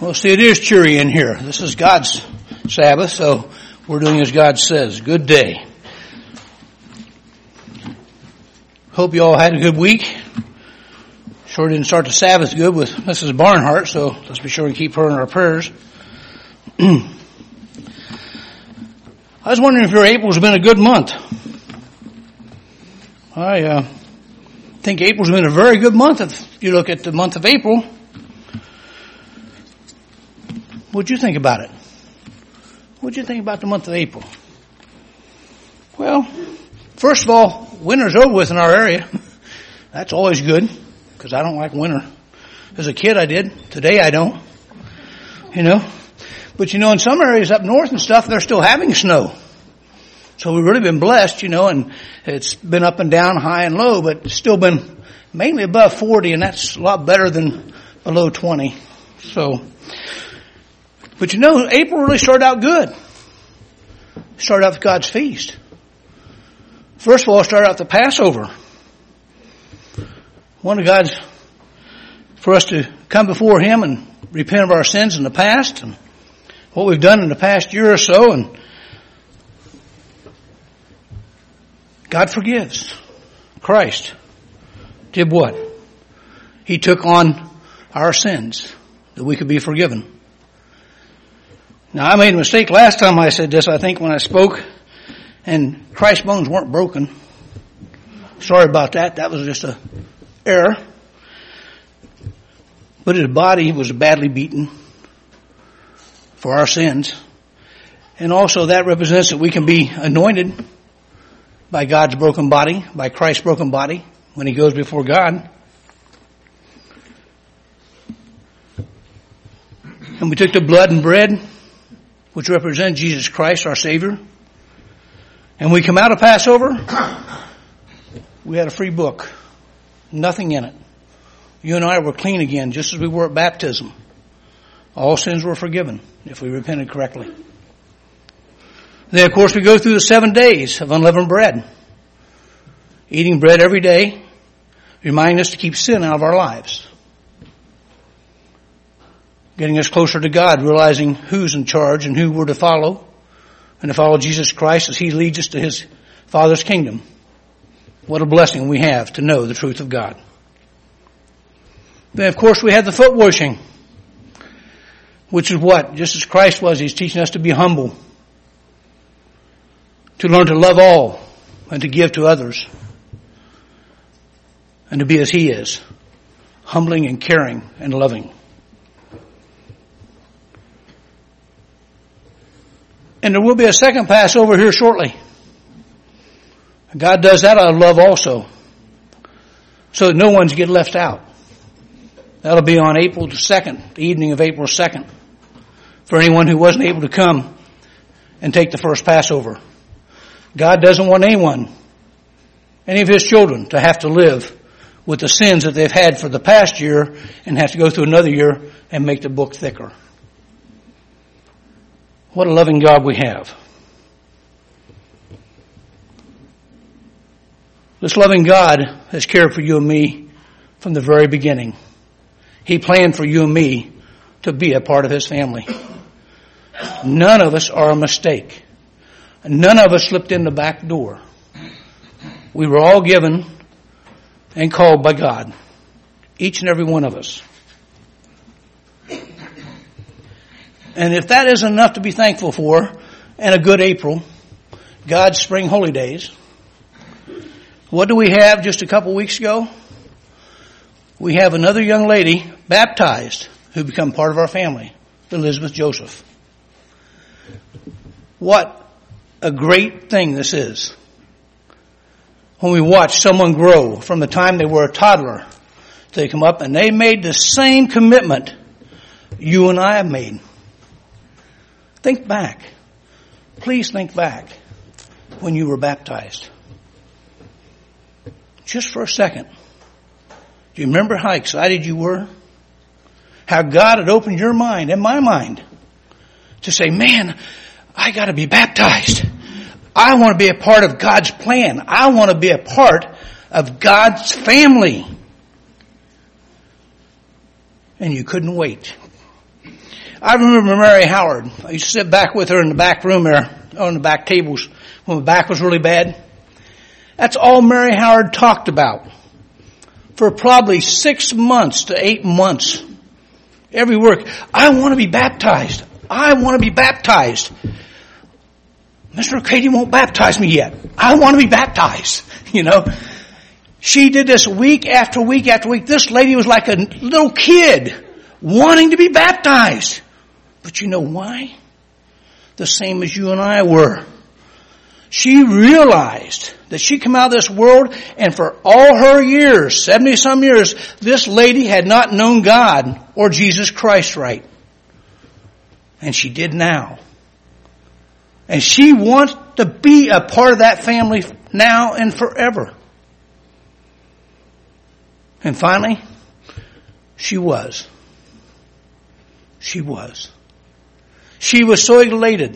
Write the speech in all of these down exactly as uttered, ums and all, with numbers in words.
Well, see, it is cheery in here. This is God's Sabbath, so we're doing as God says. Good day. Hope you all had a good week. Sure didn't start the Sabbath good with Missus Barnhart, so let's be sure and keep her in our prayers. I was wondering if your April's been a good month. I uh, think April's been a very good month if you look at the month of April. What'd you think about it? What'd you think about the month of April? Well, first of all, winter's over with in our area. That's always good, because I don't like winter. As a kid I did. Today I don't. You know? But you know, in some areas up north and stuff, they're still having snow. So we've really been blessed, you know, and it's been up and down, high and low, but it's still been mainly above forty, and that's a lot better than below twenty. So, but you know, April really started out good. Started out with God's feast. First of all, started out the Passover. One of God's, for us to come before Him and repent of our sins in the past and what we've done in the past year or so, and God forgives. Christ did what? He took on our sins that we could be forgiven. Now, I made a mistake last time I said this, I think, when I spoke, and Christ's bones weren't broken. Sorry about that. That was just a error. But his body was badly beaten for our sins. And also that represents that we can be anointed by God's broken body, by Christ's broken body, when He goes before God. And we took the blood and bread, which represent Jesus Christ, our Savior. And we come out of Passover, we had a free book. Nothing in it. You and I were clean again, just as we were at baptism. All sins were forgiven, if we repented correctly. Then, of course, we go through the seven days of unleavened bread. Eating bread every day, reminding us to keep sin out of our lives. Getting us closer to God, realizing who's in charge and who we're to follow. And to follow Jesus Christ as He leads us to His Father's kingdom. What a blessing we have to know the truth of God. Then, of course, we have the foot washing. Which is what? Just as Christ was, He's teaching us to be humble. To learn to love all and to give to others. And to be as He is. Humbling and caring and loving. And there will be a second Passover here shortly. God does that out of love also. So that no one's get left out. That'll be on April the second, the evening of April second. For anyone who wasn't able to come and take the first Passover. God doesn't want anyone, any of His children, to have to live with the sins that they've had for the past year and have to go through another year and make the book thicker. What a loving God we have. This loving God has cared for you and me from the very beginning. He planned for you and me to be a part of His family. None of us are a mistake. None of us slipped in the back door. We were all given and called by God. Each and every one of us. And if that isn't enough to be thankful for, and a good April, God's spring holy days, what do we have just a couple weeks ago? We have another young lady baptized who become part of our family, Elizabeth Joseph. What a great thing this is. When we watch someone grow from the time they were a toddler, they come up and they made the same commitment you and I have made. Think back. Please think back when you were baptized. Just for a second. Do you remember how excited you were? How God had opened your mind and my mind to say, man, I got to be baptized. I want to be a part of God's plan. I want to be a part of God's family. And you couldn't wait. I remember Mary Howard. I used to sit back with her in the back room there, on the back tables, when my back was really bad. That's all Mary Howard talked about for probably six months to eight months. Every work, I want to be baptized. I want to be baptized. Mister O'Cady won't baptize me yet. I want to be baptized. You know, she did this week after week after week. This lady was like a little kid wanting to be baptized. But you know why? The same as you and I were. She realized that she came out of this world, and for all her years, seventy some years, this lady had not known God or Jesus Christ right. And she did now. And she wants to be a part of that family now and forever. And finally, she was. She was. She was so elated.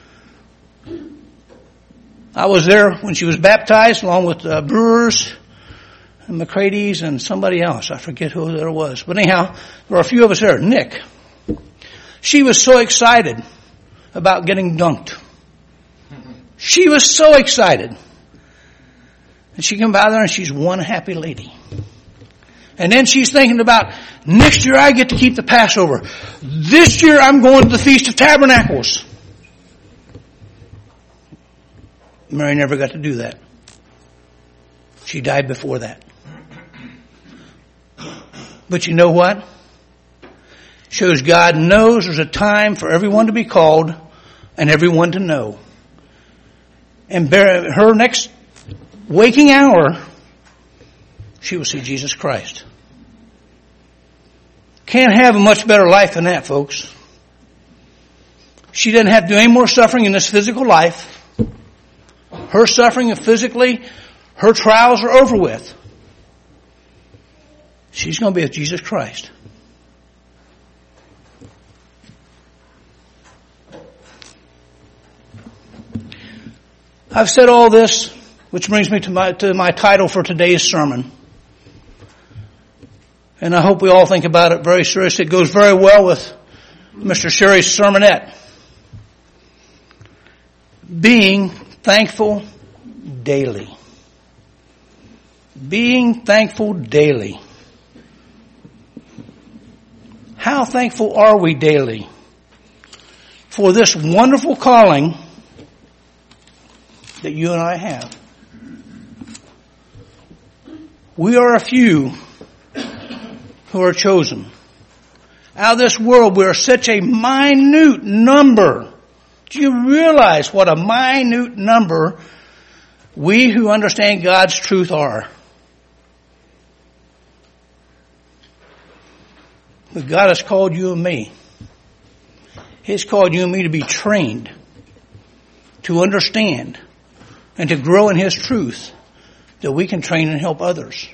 I was there when she was baptized along with uh, Brewers and McCrady's and somebody else. I forget who there was. But anyhow, there were a few of us there. Nick. She was so excited about getting dunked. She was so excited. And she came out there and she's one happy lady. And then she's thinking about, next year I get to keep the Passover. This year I'm going to the Feast of Tabernacles. Mary never got to do that. She died before that. But you know what? Shows God knows there's a time for everyone to be called and everyone to know. And her next waking hour, she will see Jesus Christ. Can't have a much better life than that, folks. She doesn't have to do any more suffering in this physical life. Her suffering physically, her trials are over with. She's going to be with Jesus Christ. I've said all this, which brings me to my, to my title for today's sermon. And I hope we all think about it very seriously. It goes very well with Mister Sherry's sermonette. Being thankful daily. Being thankful daily. How thankful are we daily for this wonderful calling that you and I have? We are a few who are chosen. Out of this world, we are such a minute number. Do you realize what a minute number we who understand God's truth are? But God has called you and me. He's called you and me to be trained, to understand, and to grow in His truth, that we can train and help others.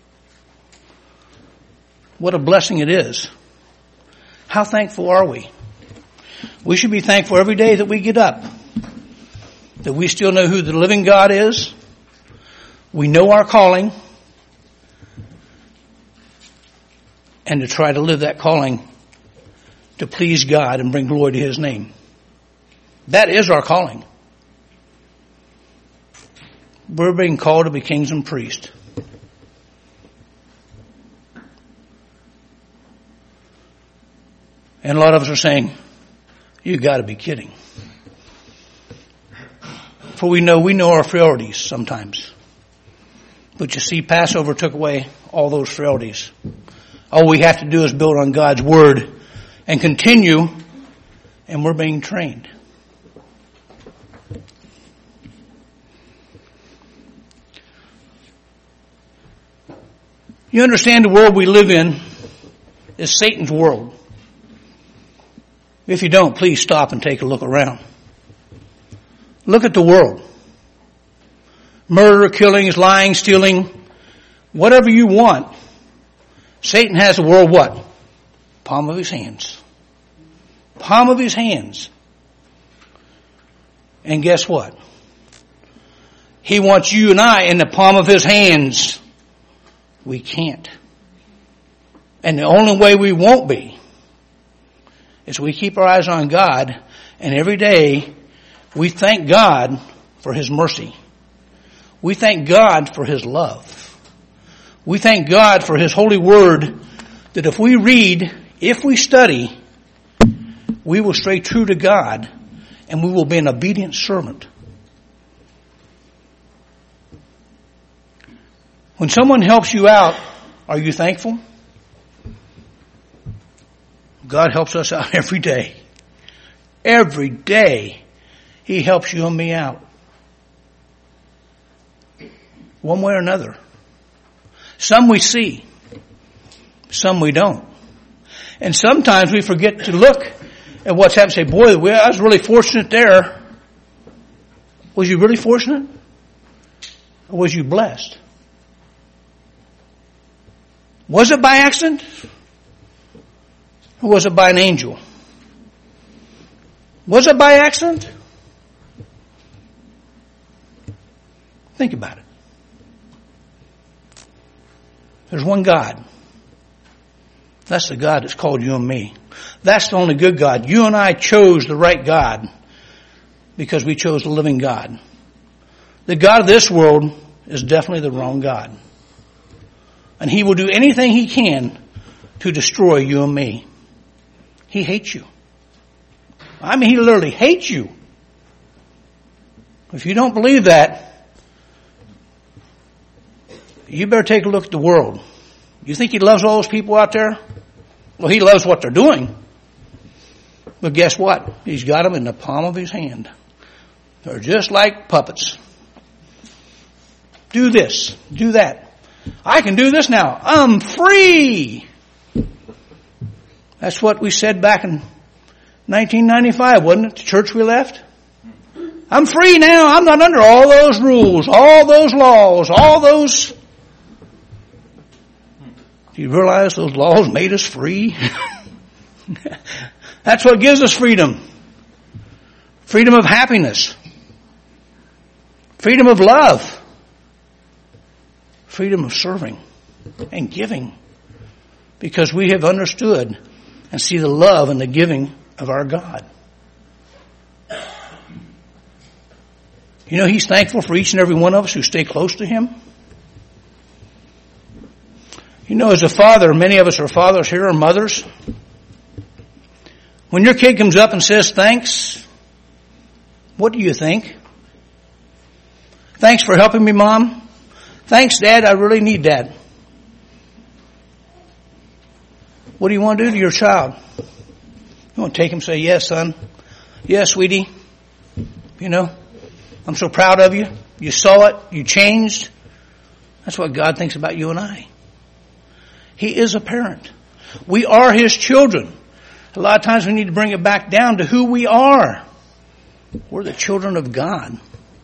What a blessing it is. How thankful are we? We should be thankful every day that we get up, that we still know who the living God is. We know our calling, and to try to live that calling to please God and bring glory to His name. That is our calling. We're being called to be kings and priests. And a lot of us are saying, you got to be kidding. For we know, we know our frailties sometimes. But you see, Passover took away all those frailties. All we have to do is build on God's Word and continue, and we're being trained. You understand the world we live in is Satan's world. If you don't, please stop and take a look around. Look at the world. Murder, killings, lying, stealing, whatever you want. Satan has the world what? Palm of his hands. Palm of his hands. And guess what? He wants you and I in the palm of his hands. We can't. And the only way we won't be is we keep our eyes on God, and every day we thank God for His mercy. We thank God for His love. We thank God for His holy word, that if we read, if we study, we will stay true to God, and we will be an obedient servant. When someone helps you out, are you thankful? God helps us out every day. Every day, He helps you and me out. One way or another. Some we see. Some we don't. And sometimes we forget to look at what's happened and say, boy, I was really fortunate there. Was you really fortunate? Or was you blessed? Was it by accident? Or was it by an angel? Was it by accident? Think about it. There's one God. That's the God that's called you and me. That's the only good God. You and I chose the right God because we chose the living God. The God of this world is definitely the wrong God. And he will do anything he can to destroy you and me. He hates you. I mean, he literally hates you. If you don't believe that, you better take a look at the world. You think he loves all those people out there? Well, he loves what they're doing. But guess what? He's got them in the palm of his hand. They're just like puppets. Do this. Do that. I can do this now. I'm free. That's what we said back in nineteen ninety-five, wasn't it? The church we left. I'm free now. I'm not under all those rules, all those laws, all those. Do you realize those laws made us free? That's what gives us freedom. Freedom of happiness. Freedom of love. Freedom of serving and giving. Because we have understood and see the love and the giving of our God. You know, he's thankful for each and every one of us who stay close to him. You know, as a father, many of us are fathers here or mothers. When your kid comes up and says thanks, what do you think? Thanks for helping me, Mom. Thanks, Dad. I really need that. What do you want to do to your child? You want to take him and say, yes, son. Yes, sweetie. You know, I'm so proud of you. You saw it. You changed. That's what God thinks about you and I. He is a parent. We are his children. A lot of times we need to bring it back down to who we are. We're the children of God.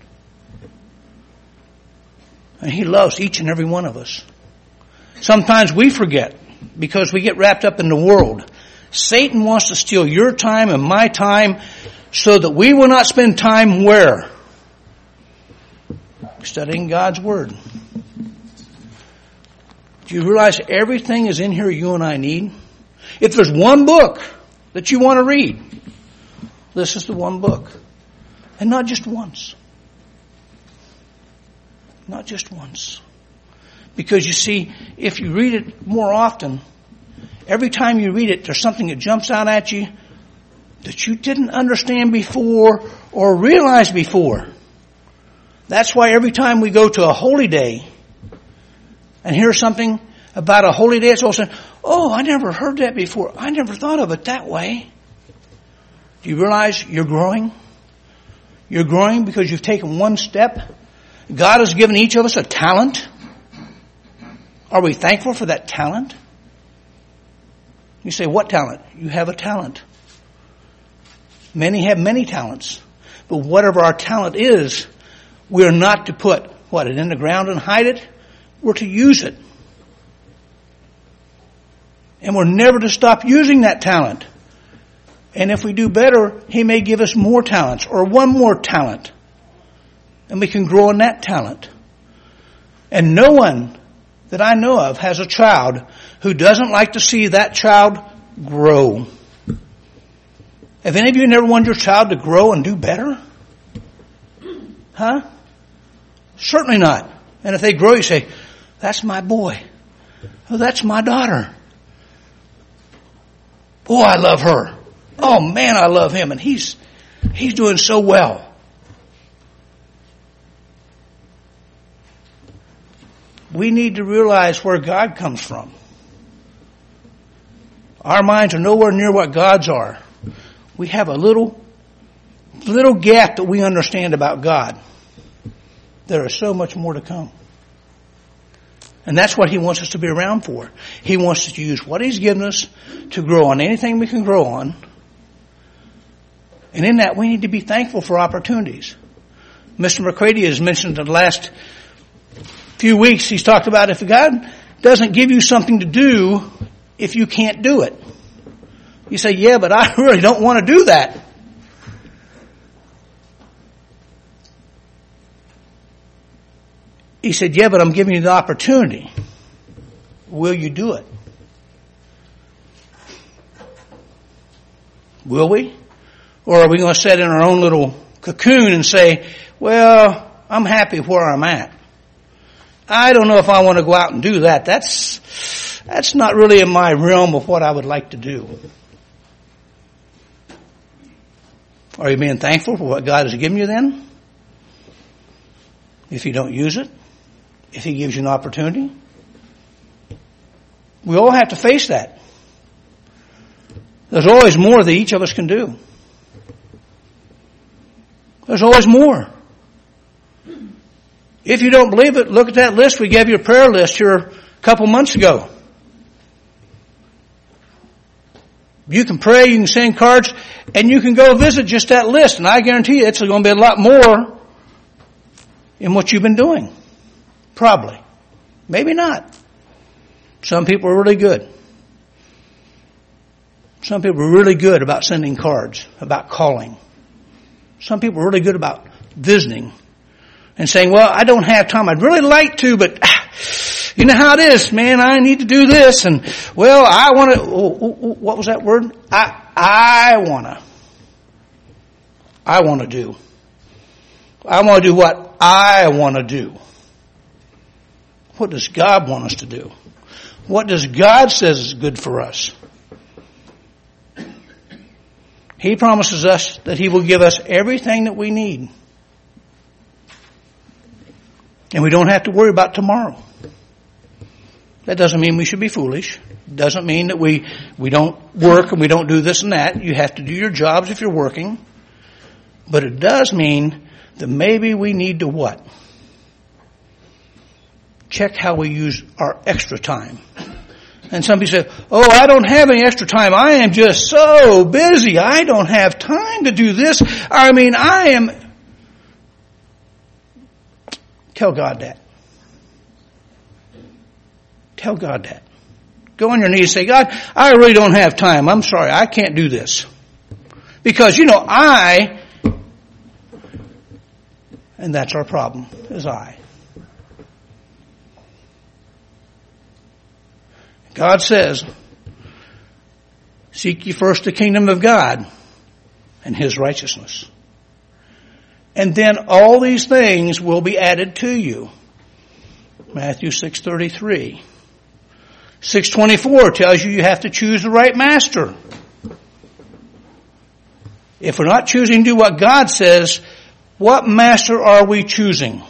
And he loves each and every one of us. Sometimes we forget because we get wrapped up in the world. Satan wants to steal your time and my time so that we will not spend time where? Studying God's Word. Do you realize everything is in here you and I need? If there's one book that you want to read, this is the one book. And not just once. Not just once. Because you see, if you read it more often, every time you read it, there's something that jumps out at you that you didn't understand before or realize before. That's why every time we go to a holy day and hear something about a holy day, it's all saying, oh, I never heard that before. I never thought of it that way. Do you realize you're growing? You're growing because you've taken one step. God has given each of us a talent. Are we thankful for that talent? You say, what talent? You have a talent. Many have many talents. But whatever our talent is, we're not to put, what, it in the ground and hide it? We're to use it. And we're never to stop using that talent. And if we do better, he may give us more talents or one more talent. And we can grow in that talent. And no one that I know of has a child who doesn't like to see that child grow. Have any of you never wanted your child to grow and do better? Huh? Certainly not. And if they grow, you say, that's my boy. Oh, that's my daughter. Oh, I love her. Oh man, I love him. And he's, he's doing so well. We need to realize where God comes from. Our minds are nowhere near what God's are. We have a little, little gap that we understand about God. There is so much more to come. And that's what He wants us to be around for. He wants us to use what He's given us to grow on anything we can grow on. And in that, we need to be thankful for opportunities. Mister McCready has mentioned in the last few weeks, he's talked about if God doesn't give you something to do, if you can't do it. You say, yeah, but I really don't want to do that. He said, yeah, but I'm giving you the opportunity. Will you do it? Will we? Or are we going to sit in our own little cocoon and say, well, I'm happy where I'm at. I don't know if I want to go out and do that. That's, that's not really in my realm of what I would like to do. Are you being thankful for what God has given you then? If you don't use it? If He gives you an opportunity? We all have to face that. There's always more that each of us can do. There's always more. If you don't believe it, look at that list. We gave you a prayer list here a couple months ago. You can pray, you can send cards, and you can go visit just that list. And I guarantee you it's going to be a lot more in what you've been doing. Probably. Maybe not. Some people are really good. Some people are really good about sending cards, about calling. Some people are really good about visiting and saying, well, I don't have time. I'd really like to, but ah, you know how it is, man. I need to do this. And, well, I want to, oh, oh, oh, what was that word? I, I want to. I want to do. I want to do what I want to do. What does God want us to do? What does God says is good for us? He promises us that He will give us everything that we need. And we don't have to worry about tomorrow. That doesn't mean we should be foolish. It doesn't mean that we, we don't work and we don't do this and that. You have to do your jobs if you're working. But it does mean that maybe we need to what? Check how we use our extra time. And some people say, oh, I don't have any extra time. I am just so busy. I don't have time to do this. I mean, I am... Tell God that. Tell God that. Go on your knees and say, God, I really don't have time. I'm sorry. I can't do this. Because, you know, I... And that's our problem, is I. God says, seek ye first the kingdom of God and His righteousness. And then all these things will be added to you. Matthew six thirty-three. six twenty-four tells you you have to choose the right master. If we're not choosing to do what God says, what master are we choosing?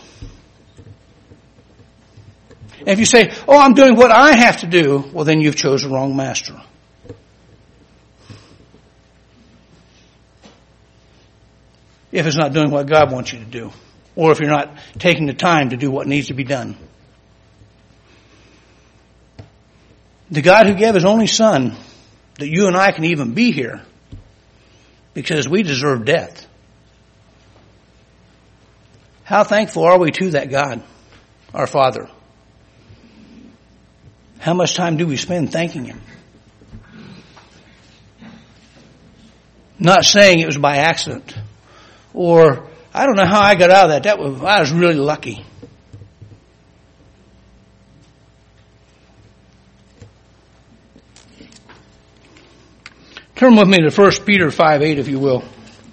And if you say, oh, I'm doing what I have to do, well, then you've chosen the wrong master. If it's not doing what God wants you to do, or if you're not taking the time to do what needs to be done. The God who gave His only Son, that you and I can even be here, because we deserve death. How thankful are we to that God, our Father? How much time do we spend thanking Him? Not saying it was by accident. Or, I don't know how I got out of that. That was, I was really lucky. Turn with me to First Peter five eight, if you will.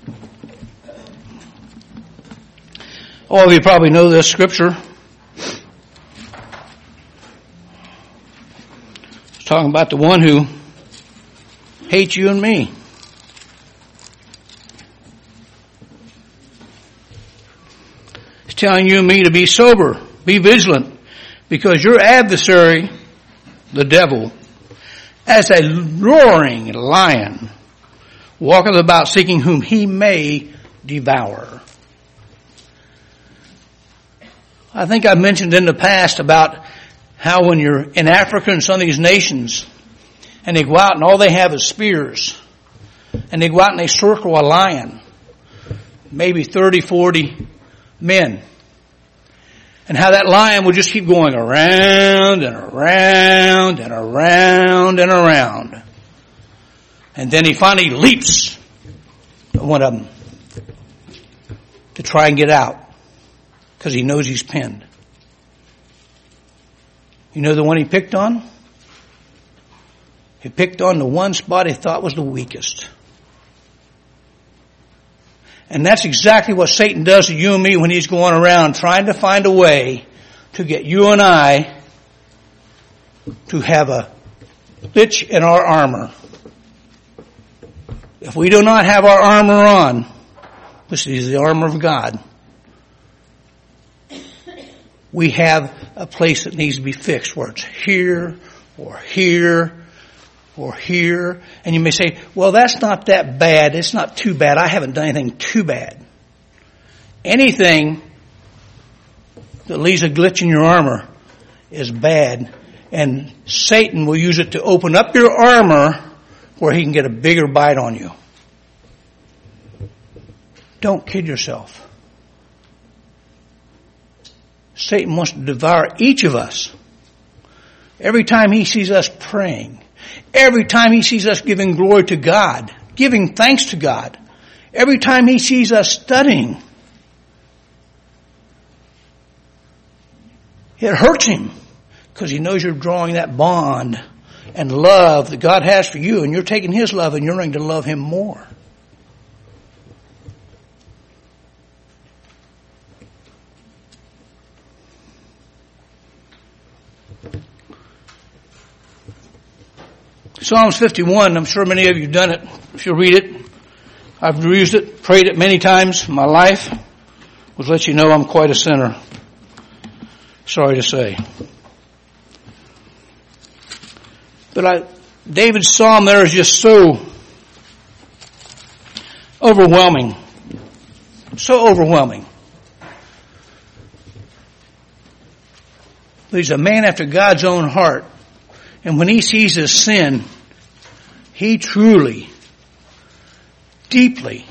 All of you probably know this scripture. It's talking about the one who hates you and me. It's telling you and me to be sober, be vigilant, because your adversary, the devil, as a roaring lion, walketh about seeking whom he may devour. I think I've mentioned in the past about how when you're in Africa and some of these nations, and they go out and all they have is spears, and they go out and they circle a lion, maybe thirty, forty men, and how that lion will just keep going around and around and around and around. And then he finally leaps at one of them to try and get out because he knows he's pinned. You know the one he picked on? He picked on the one spot he thought was the weakest. And that's exactly what Satan does to you and me when he's going around trying to find a way to get you and I to have a glitch in our armor. If we do not have our armor on, this is the armor of God, we have a place that needs to be fixed where it's here or here or here. And you may say, well, that's not that bad. It's not too bad. I haven't done anything too bad. Anything that leaves a glitch in your armor is bad. And Satan will use it to open up your armor where he can get a bigger bite on you. Don't kid yourself. Satan wants to devour each of us. Every time he sees us praying, every time he sees us giving glory to God, giving thanks to God, every time he sees us studying, it hurts him because he knows you're drawing that bond and love that God has for you, and you're taking his love and you're going to love him more. Psalms fifty-one, I'm sure many of you have done it. If you read it, I've used it, prayed it many times in my life, which lets you know I'm quite a sinner. Sorry to say. But I, David's psalm there is just so overwhelming. So overwhelming. But he's a man after God's own heart. And when he sees his sin, he truly, deeply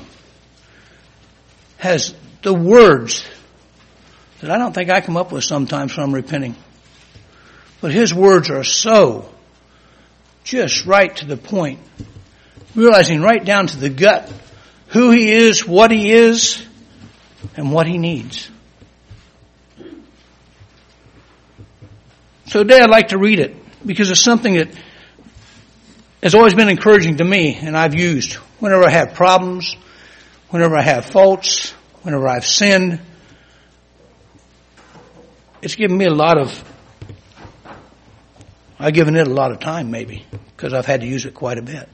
has the words that I don't think I come up with sometimes when I'm repenting. But his words are so just right to the point, realizing right down to the gut who he is, what he is, and what he needs. So today I'd like to read it because it's something that has always been encouraging to me and I've used whenever I have problems, whenever I have faults, whenever I've sinned. It's given me a lot of, I've given it a lot of time maybe because I've had to use it quite a bit.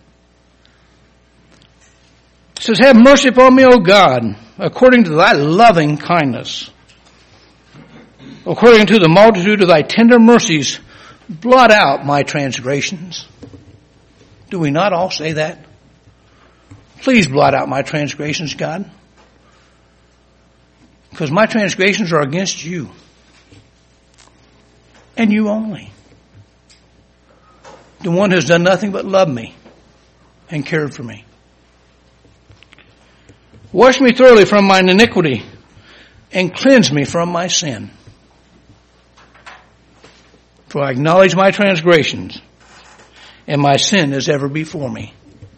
It says, have mercy upon me, O God, according to thy loving kindness. According to the multitude of thy tender mercies, blot out my transgressions. Do we not all say that? Please blot out my transgressions, God. Because my transgressions are against you. And you only. The one who has done nothing but love me and cared for me. Wash me thoroughly from mine iniquity and cleanse me from my sin. For I acknowledge my transgressions, and my sin is ever before me.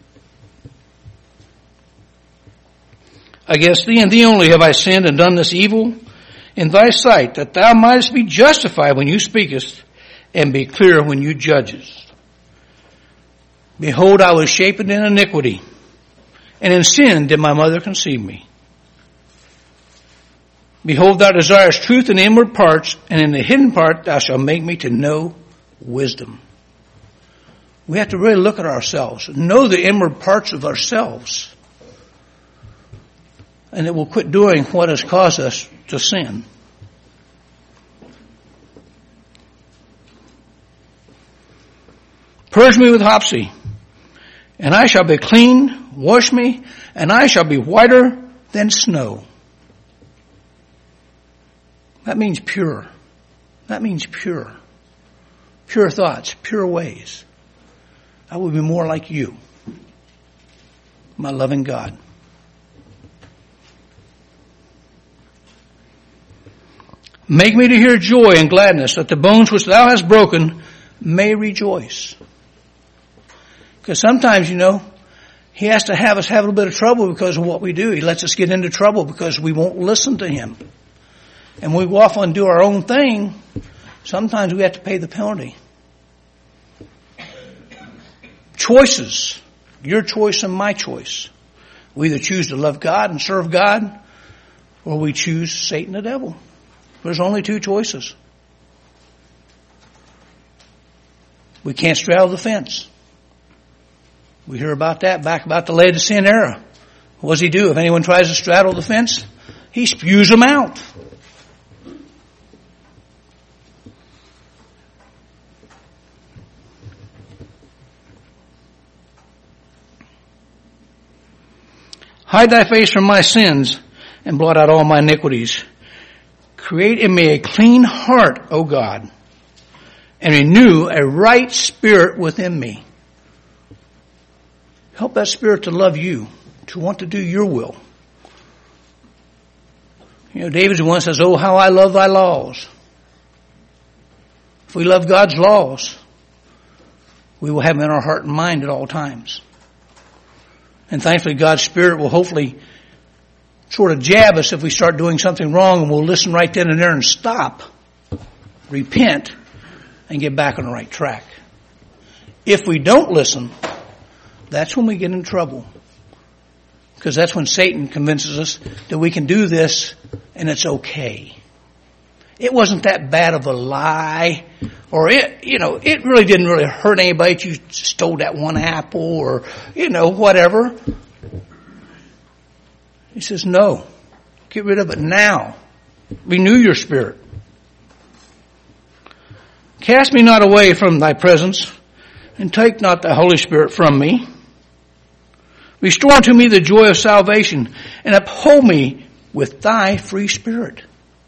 Against thee and thee only have I sinned and done this evil in thy sight, that thou mightest be justified when you speakest, and be clear when you judgest. Behold, I was shapen in iniquity, and in sin did my mother conceive me. Behold, thou desirest truth in the inward parts, and in the hidden part thou shalt make me to know wisdom. We have to really look at ourselves, know the inward parts of ourselves, and it will quit doing what has caused us to sin. Purge me with hyssop, and I shall be clean. Wash me, and I shall be whiter than snow. That means pure. That means pure. Pure thoughts, pure ways. I will be more like you, my loving God. Make me to hear joy and gladness, that the bones which thou hast broken may rejoice. Because sometimes, you know, he has to have us have a little bit of trouble because of what we do. He lets us get into trouble because we won't listen to him. And when we go off and do our own thing, sometimes we have to pay the penalty. Choices. Your choice and my choice. We either choose to love God and serve God, or we choose Satan the devil. There's only two choices. We can't straddle the fence. We hear about that back about the Laodicean era. What does he do? If anyone tries to straddle the fence, he spews them out. Hide thy face from my sins and blot out all my iniquities. Create in me a clean heart, O God, and renew a right spirit within me. Help that spirit to love you, to want to do your will. You know, David's the one that says, oh, how I love thy laws. If we love God's laws, we will have them in our heart and mind at all times. And thankfully, God's Spirit will hopefully sort of jab us if we start doing something wrong, and we'll listen right then and there and stop, repent, and get back on the right track. If we don't listen, that's when we get in trouble. Because that's when Satan convinces us that we can do this and it's okay. It wasn't that bad of a lie, or it, you know, it really didn't really hurt anybody if you stole that one apple, or, you know, whatever. He says, no, get rid of it now. Renew your spirit. Cast me not away from thy presence, and take not the Holy Spirit from me. Restore unto me the joy of salvation, and uphold me with thy free spirit.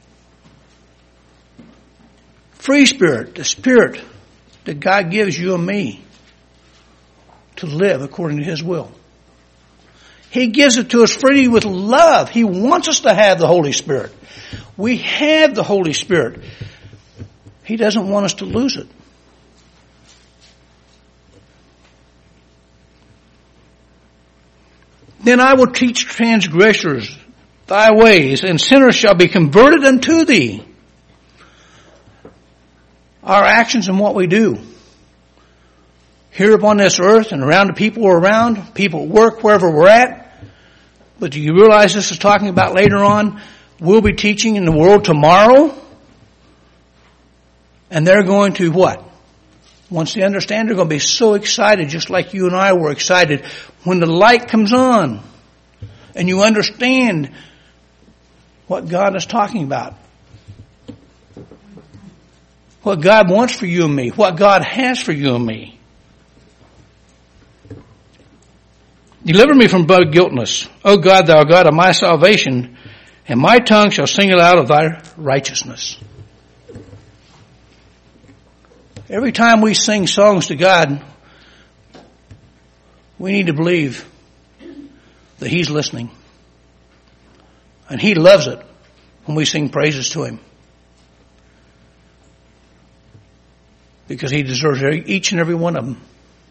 Free spirit, the spirit that God gives you and me to live according to his will. He gives it to us freely with love. He wants us to have the Holy Spirit. We have the Holy Spirit. He doesn't want us to lose it. Then I will teach transgressors thy ways, and sinners shall be converted unto thee. Our actions and what we do here upon this earth and around the people we're around, people at work, wherever we're at. But do you realize this is talking about later on? We'll be teaching in the world tomorrow. And they're going to what? Once they understand, they're going to be so excited, just like you and I were excited when the light comes on and you understand what God is talking about. What God wants for you and me. What God has for you and me. Deliver me from blood guiltness. O God, thou God of my salvation, and my tongue shall sing aloud of thy righteousness. Every time we sing songs to God, we need to believe that he's listening. And he loves it when we sing praises to him. Because he deserves each and every one of them.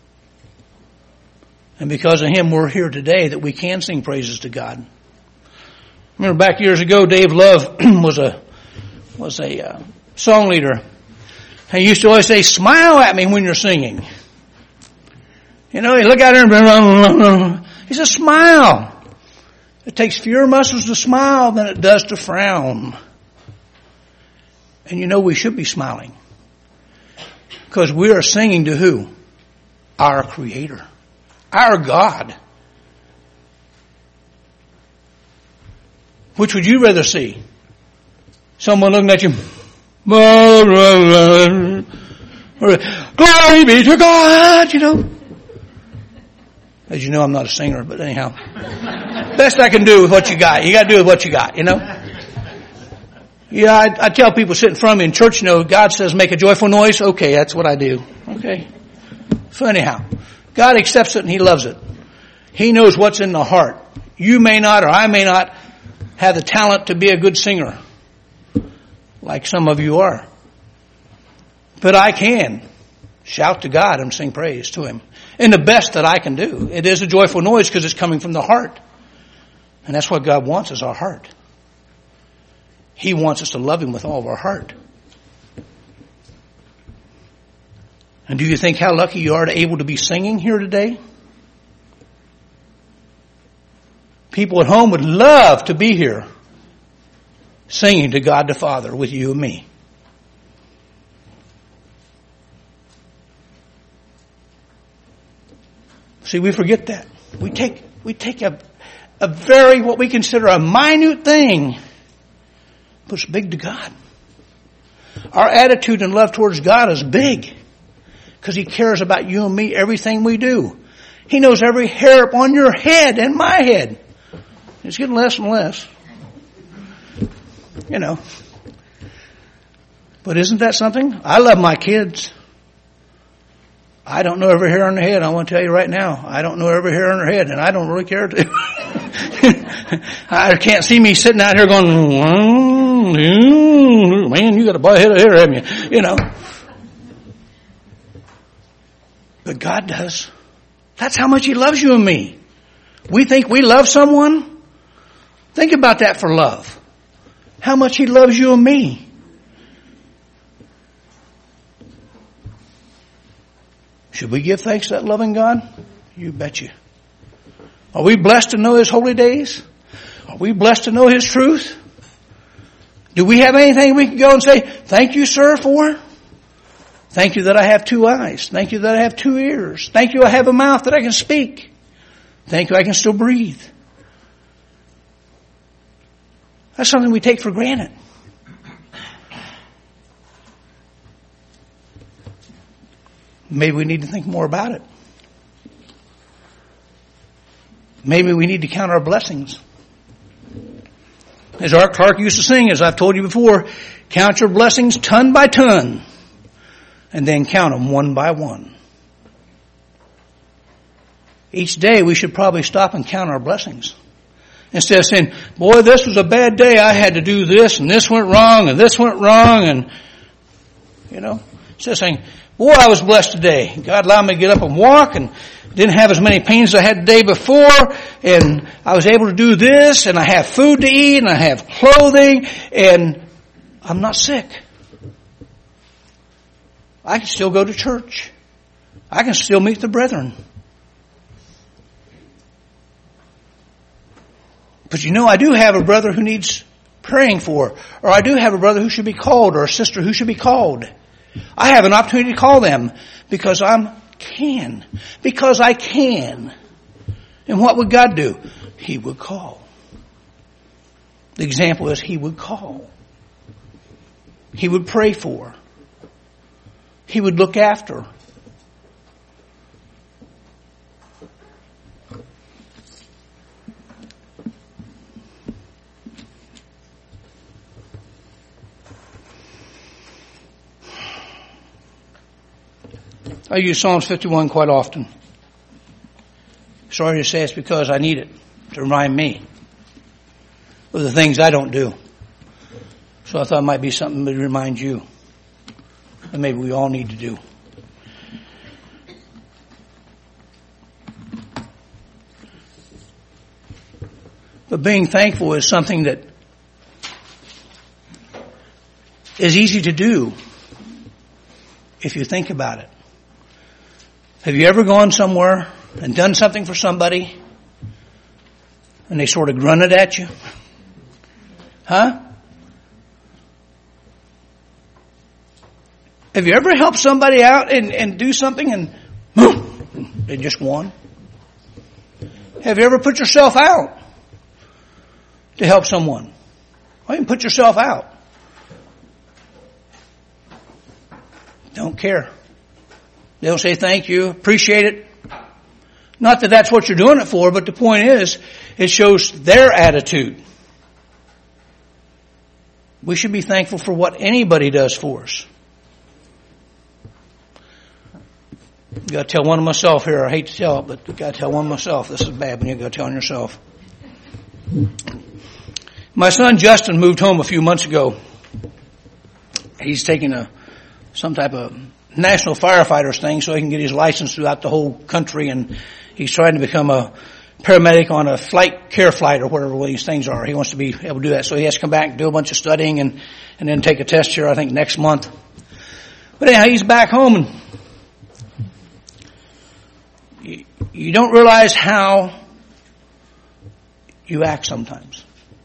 And because of him, we're here today that we can sing praises to God. Remember back years ago, Dave Love was a was a uh, song leader. He used to always say, smile at me when you're singing. You know, you look at her and he says, smile. It takes fewer muscles to smile than it does to frown. And you know we should be smiling. Because we are singing to who? Our Creator. Our God. Which would you rather see? Someone looking at you, or, glory be to God, you know. As you know, I'm not a singer, but anyhow. Best I can do with what you got. You got to do with what you got, you know. Yeah, I, I tell people sitting in front of me in church, you know, God says make a joyful noise. Okay, that's what I do. Okay. So anyhow, God accepts it and He loves it. He knows what's in the heart. You may not, or I may not, have the talent to be a good singer, like some of you are. But I can shout to God and sing praise to Him in the best that I can do. It is a joyful noise because it's coming from the heart. And that's what God wants, is our heart. He wants us to love Him with all of our heart. And do you think how lucky you are to able to be singing here today? People at home would love to be here singing to God the Father with you and me. See, we forget that. We take we take a a very, what we consider a minute thing, but it's big to God. Our attitude and love towards God is big because He cares about you and me, everything we do. He knows every hair upon your head and my head. It's getting less and less. You know. But isn't that something? I love my kids. I don't know every hair on their head. I want to tell you right now. I don't know every hair on their head, and I don't really care to. I can't see me sitting out here going, man, you got a head of hair, haven't you? You know. But God does. That's how much He loves you and me. We think we love someone. Think about that for love. How much He loves you and me. Should we give thanks to that loving God? You betcha. Are we blessed to know His holy days? Are we blessed to know His truth? Do we have anything we can go and say, thank you, sir, for? Thank you that I have two eyes. Thank you that I have two ears. Thank you I have a mouth that I can speak. Thank you I can still breathe. That's something we take for granted. Maybe we need to think more about it. Maybe we need to count our blessings. As Art Clark used to sing, as I've told you before, count your blessings ton by ton, and then count them one by one. Each day we should probably stop and count our blessings. Instead of saying, boy, this was a bad day. I had to do this, and this went wrong, and this went wrong, and, you know. Instead of saying, boy, I was blessed today. God allowed me to get up and walk, and didn't have as many pains as I had the day before, and I was able to do this, and I have food to eat, and I have clothing, and I'm not sick. I can still go to church. I can still meet the brethren. But you know, I do have a brother who needs praying for, or I do have a brother who should be called, or a sister who should be called. I have an opportunity to call them because I can. Because I can. And what would God do? He would call. The example is He would call. He would pray for. He would look after. I use Psalms fifty-one quite often. Sorry to say it's because I need it to remind me of the things I don't do. So I thought it might be something to remind you. And maybe we all need to do. But being thankful is something that is easy to do if you think about it. Have you ever gone somewhere and done something for somebody and they sort of grunted at you? Huh? Have you ever helped somebody out and, and do something and boom, they just won? Have you ever put yourself out to help someone? Why even put yourself out? Don't care. They don't say thank you, appreciate it. Not that that's what you're doing it for, but the point is, it shows their attitude. We should be thankful for what anybody does for us. You got to tell one of myself here. I hate to tell it, but you got to tell one of myself. This is bad when you got to tell on yourself. My son Justin moved home a few months ago. He's taking a some type of national firefighters thing so he can get his license throughout the whole country, and he's trying to become a paramedic on a flight care flight or whatever these things are. He wants to be able to do that, so he has to come back and do a bunch of studying and and then take a test here, I think, next month. But anyhow, he's back home, and you, you don't realize how you act sometimes.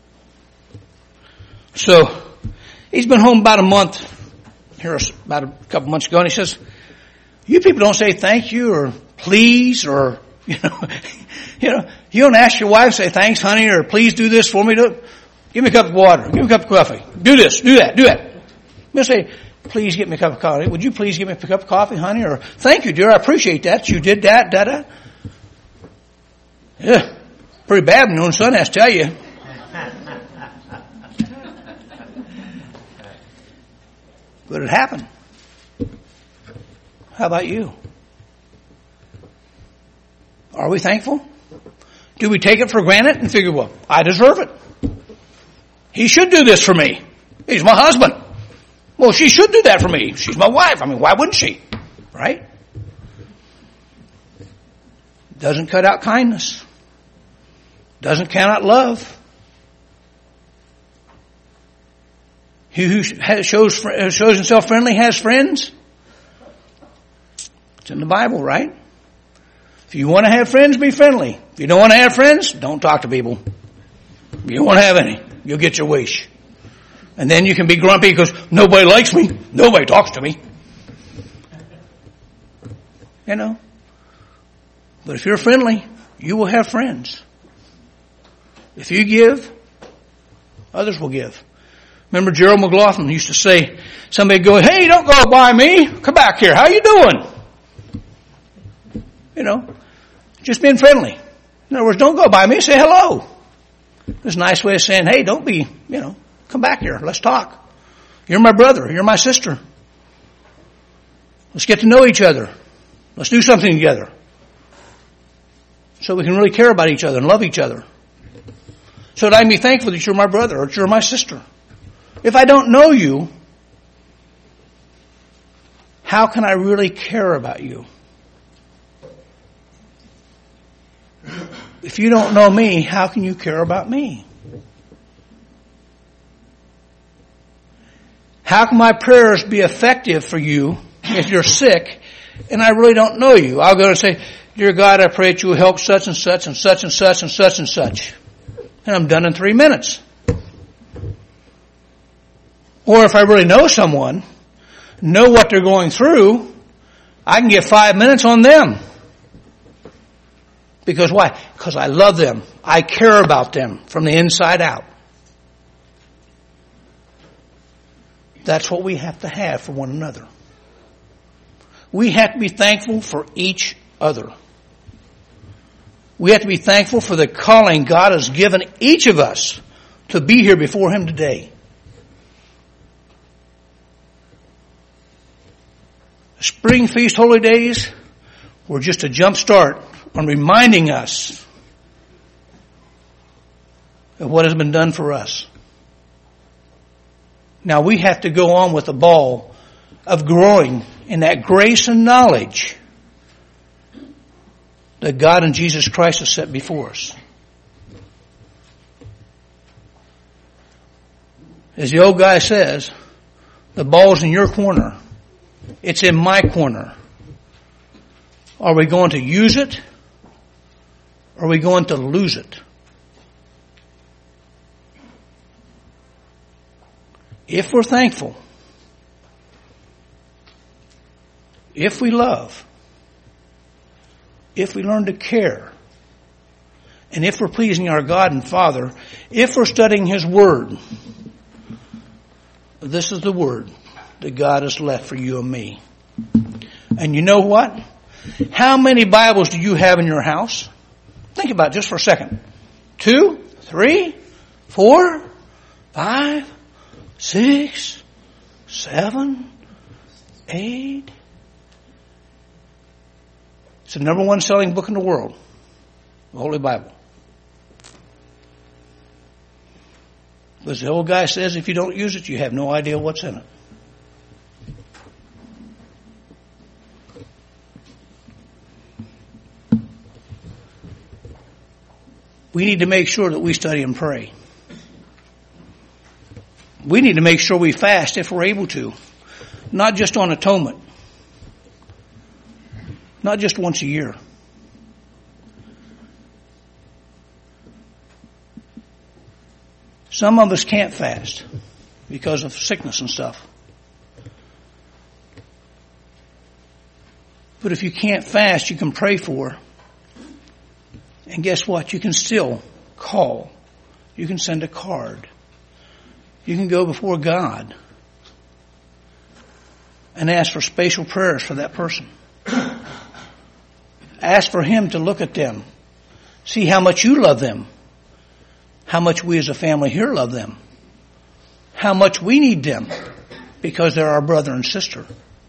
So he's been home about a month. Here about a couple months ago, and he says, "You people don't say thank you or please or you know, you know, you don't ask your wife, say thanks, honey, or please do this for me. Do give me a cup of water, give me a cup of coffee, do this, do that, do that. You say, please get me a cup of coffee. Would you please give me a cup of coffee, honey, or thank you, dear, I appreciate that. You did that, da da. Yeah, pretty bad when your own son has to tell you." But it happened. How about you? Are we thankful? Do we take it for granted and figure, well, I deserve it. He should do this for me. He's my husband. Well, she should do that for me. She's my wife. I mean, why wouldn't she? Right? Doesn't cut out kindness. Doesn't count out love. He who shows, shows himself friendly has friends. It's in the Bible, right? If you want to have friends, be friendly. If you don't want to have friends, don't talk to people. You don't want to have any. You'll get your wish. And then you can be grumpy because nobody likes me. Nobody talks to me. You know. But if you're friendly, you will have friends. If you give, others will give. Remember Gerald McLaughlin used to say, somebody go, "Hey, don't go by me. Come back here. How you doing?" You know, just being friendly. In other words, don't go by me. Say hello. It's a nice way of saying, hey, don't be, you know, come back here. Let's talk. You're my brother. You're my sister. Let's get to know each other. Let's do something together. So we can really care about each other and love each other. So that I can be thankful that you're my brother or that you're my sister. If I don't know you, how can I really care about you? If you don't know me, how can you care about me? How can my prayers be effective for you if you're sick and I really don't know you? I'll go and say, "Dear God, I pray that you will help such and such and such and such and such and such." And I'm done in three minutes. Or if I really know someone, know what they're going through, I can get five minutes on them. Because why? Because I love them. I care about them from the inside out. That's what we have to have for one another. We have to be thankful for each other. We have to be thankful for the calling God has given each of us to be here before Him today. Spring Feast Holy Days were just a jump start on reminding us of what has been done for us. Now we have to go on with the ball of growing in that grace and knowledge that God and Jesus Christ has set before us. As the old guy says, the ball's in your corner. It's in my corner. Are we going to use it? Or are we going to lose it? If we're thankful, if we love, if we learn to care, and if we're pleasing our God and Father, if we're studying His Word, this is the Word that God has left for you and me. And you know what? How many Bibles do you have in your house? Think about it just for a second. Two, three, four, five, six, seven, eight. It's the number one selling book in the world, the Holy Bible. But as the old guy says, if you don't use it, you have no idea what's in it. We need to make sure that we study and pray. We need to make sure we fast if we're able to. Not just on atonement. Not just once a year. Some of us can't fast because of sickness and stuff. But if you can't fast, you can pray for. And guess what? You can still call. You can send a card. You can go before God and ask for special prayers for that person. Ask for Him to look at them. See how much you love them. How much we as a family here love them. How much we need them because they're our brother and sister.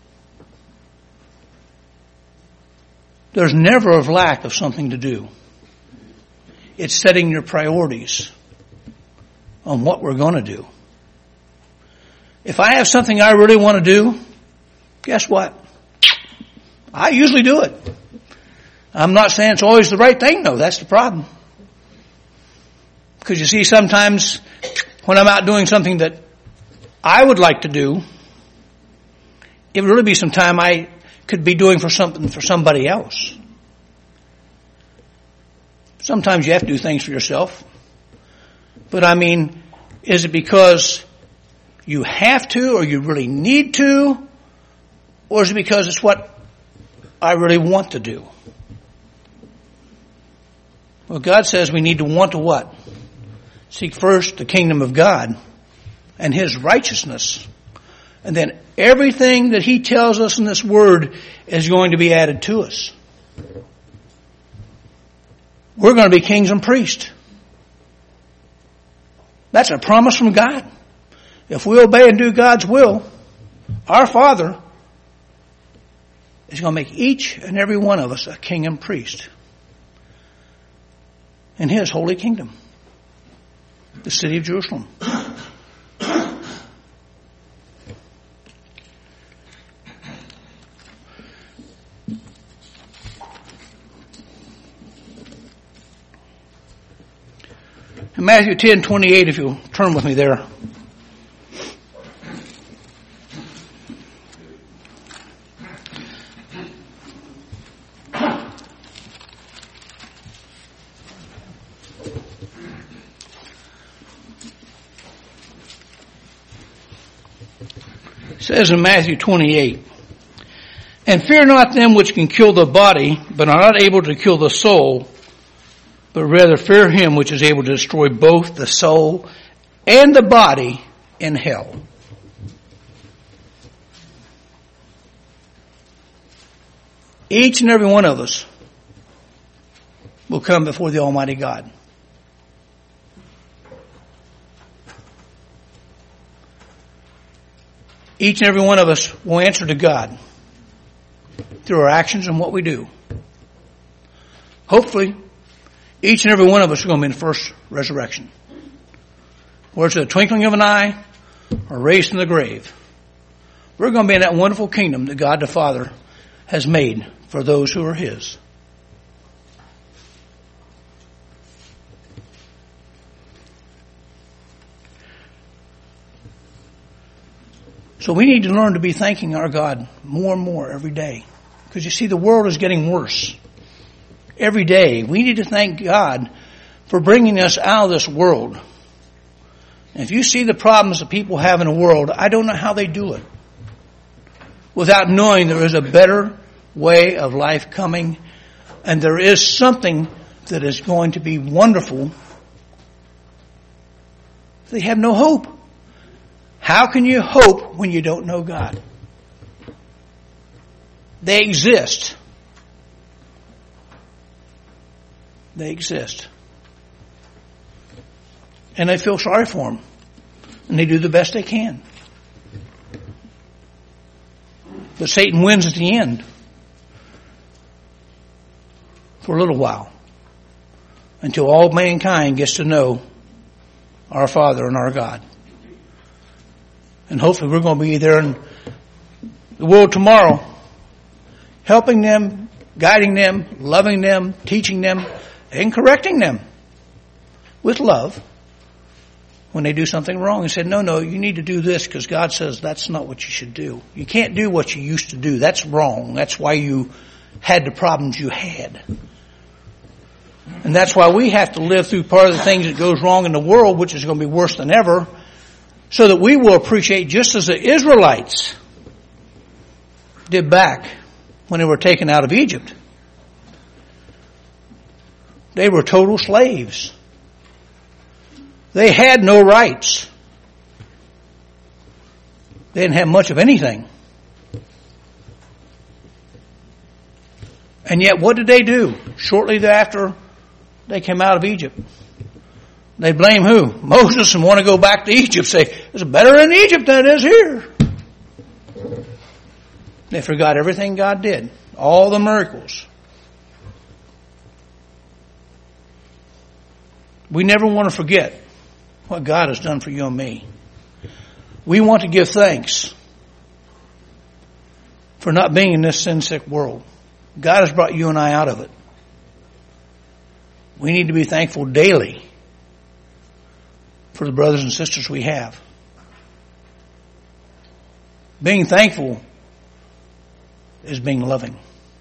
There's never a lack of something to do. It's setting your priorities on what we're going to do. If I have something I really want to do, guess what? I usually do it. I'm not saying it's always the right thing, though. That's the problem. Because you see, sometimes when I'm out doing something that I would like to do, it would really be some time I could be doing for something for somebody else. Sometimes you have to do things for yourself. But I mean, is it because you have to or you really need to? Or is it because it's what I really want to do? Well, God says we need to want to what? Seek first the kingdom of God and His righteousness. And then everything that He tells us in this Word is going to be added to us. We're going to be kings and priests. That's a promise from God. If we obey and do God's will, our Father is going to make each and every one of us a king and priest in His holy kingdom, the city of Jerusalem. In Matthew ten twenty-eight, if you'll turn with me there. It says in Matthew twenty-eight, "And fear not them which can kill the body, but are not able to kill the soul, but rather fear Him which is able to destroy both the soul and the body in hell." Each and every one of us will come before the Almighty God. Each and every one of us will answer to God through our actions and what we do. Hopefully, each and every one of us are going to be in the first resurrection. Whether it's a twinkling of an eye or raised from the grave. We're going to be in that wonderful kingdom that God the Father has made for those who are His. So we need to learn to be thanking our God more and more every day. Because you see, the world is getting worse. Every day, we need to thank God for bringing us out of this world. And if you see the problems that people have in the world, I don't know how they do it without knowing there is a better way of life coming, and there is something that is going to be wonderful. They have no hope. How can you hope when you don't know God? They exist. They exist. And I feel sorry for them. And they do the best they can. But Satan wins at the end. For a little while. Until all mankind gets to know our Father and our God. And hopefully we're going to be there in the world tomorrow. Helping them, guiding them, loving them, teaching them, and correcting them. With love. When they do something wrong, he said, no, no, you need to do this because God says that's not what you should do. You can't do what you used to do. That's wrong. That's why you had the problems you had. And that's why we have to live through part of the things that goes wrong in the world, which is going to be worse than ever, so that we will appreciate just as the Israelites did back when they were taken out of Egypt. They were total slaves. They had no rights. They didn't have much of anything. And yet what did they do shortly thereafter they came out of Egypt? They blame who? Moses, and want to go back to Egypt. Say, it's better in Egypt than it is here. They forgot everything God did. All the miracles. We never want to forget what God has done for you and me. We want to give thanks for not being in this sin-sick world. God has brought you and I out of it. We need to be thankful daily for the brothers and sisters we have. Being thankful is being loving.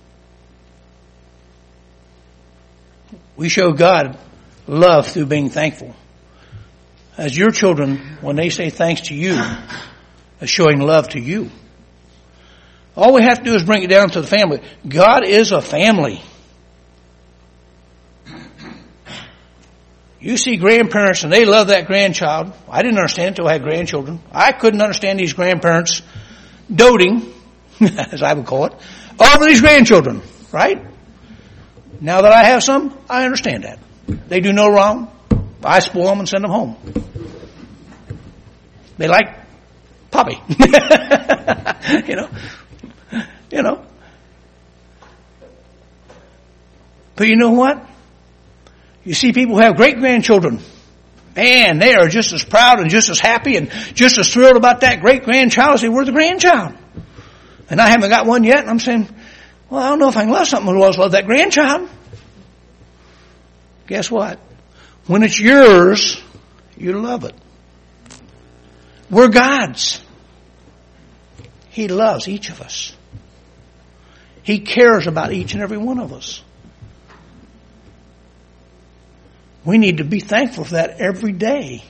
We show God love through being thankful. As your children, when they say thanks to you, are showing love to you. All we have to do is bring it down to the family. God is a family. You see grandparents and they love that grandchild. I didn't understand it until I had grandchildren. I couldn't understand these grandparents doting, as I would call it, over these grandchildren, right? Now that I have some, I understand that. They do no wrong. I spoil them and send them home. They like puppy. you know. You know. But you know what? You see people who have great-grandchildren. Man, they are just as proud and just as happy and just as thrilled about that great-grandchild as they were the grandchild. And I haven't got one yet, and I'm saying, well, I don't know if I can love something as well as love that grandchild. Guess what? When it's yours, you love it. We're God's. He loves each of us. He cares about each and every one of us. We need to be thankful for that every day.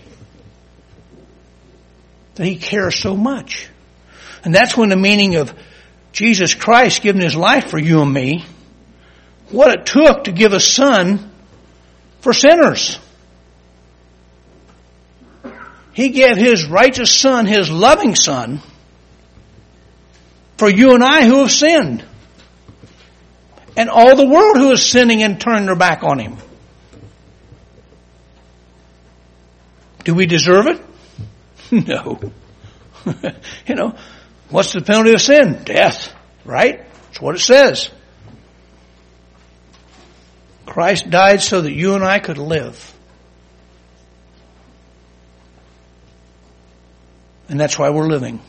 That He cares so much. And that's when the meaning of Jesus Christ giving His life for you and me, what it took to give a Son for sinners. He gave His righteous Son, His loving Son, for you and I who have sinned. And all the world who is sinning and turned their back on Him. Do we deserve it? No. You know, what's the penalty of sin? Death, right? That's what it says. Christ died so that you and I could live. And that's why we're living.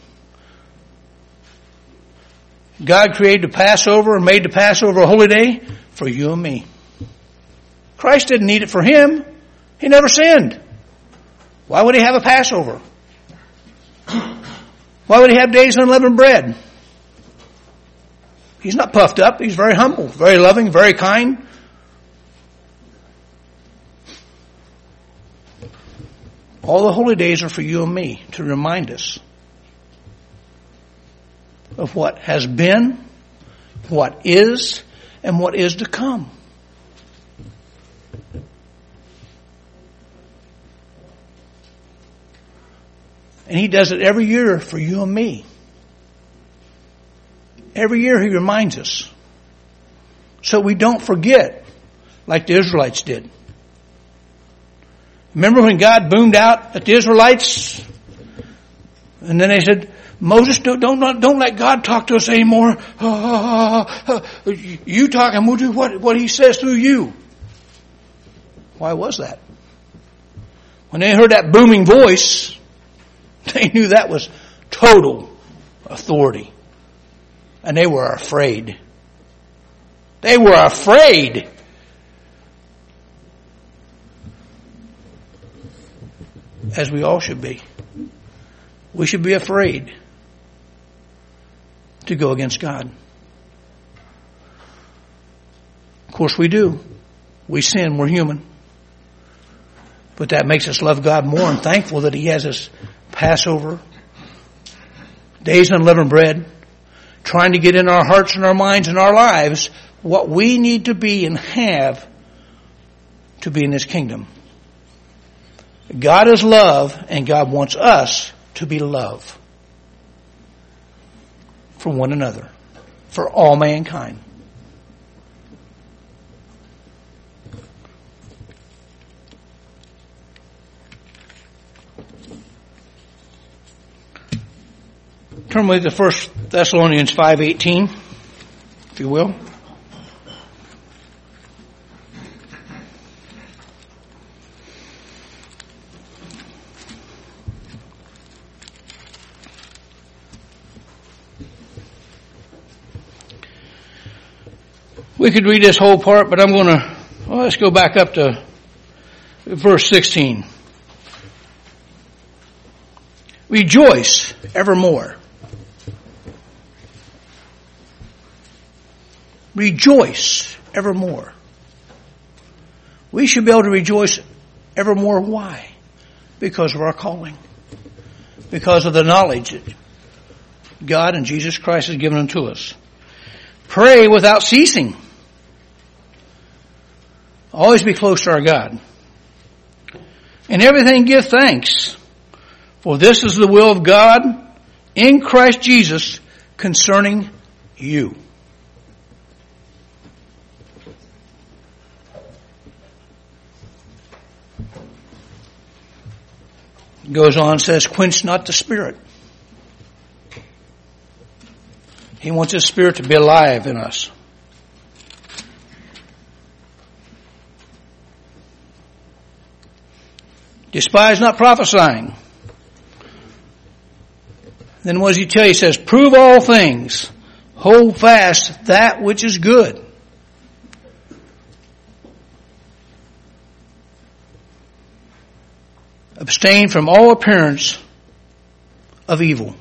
God created the Passover and made the Passover a holy day for you and me. Christ didn't need it for Him. He never sinned. Why would He have a Passover? Why would He have days of unleavened bread? He's not puffed up. He's very humble, very loving, very kind. All the holy days are for you and me to remind us of what has been, what is, and what is to come. And He does it every year for you and me. Every year He reminds us. So we don't forget like the Israelites did. Remember when God boomed out at the Israelites? And then they said, Moses, don't, don't, don't let God talk to us anymore. You talk and we'll do what, what He says through you. Why was that? When they heard that booming voice, they knew that was total authority. And they were afraid. They were afraid. As we all should be. We should be afraid to go against God. Of course we do. We sin. We're human. But that makes us love God more and thankful that He has us Passover, days of unleavened bread, trying to get in our hearts and our minds and our lives what we need to be and have to be in His kingdom. God is love, and God wants us to be love for one another, for all mankind. Turn with me to First Thessalonians five eighteen, if you will. We could read this whole part, but I'm going to, well, let's go back up to verse sixteen. Rejoice evermore. Rejoice evermore. We should be able to rejoice evermore. Why? Because of our calling. Because of the knowledge that God and Jesus Christ has given unto us. Pray without ceasing. Always be close to our God. In everything give thanks, for this is the will of God in Christ Jesus concerning you. Goes on and says, quench not the Spirit. He wants His Spirit to be alive in us. Despise not prophesying. Then what does He tell you? He says, prove all things. Hold fast that which is good. Abstain from all appearance of evil.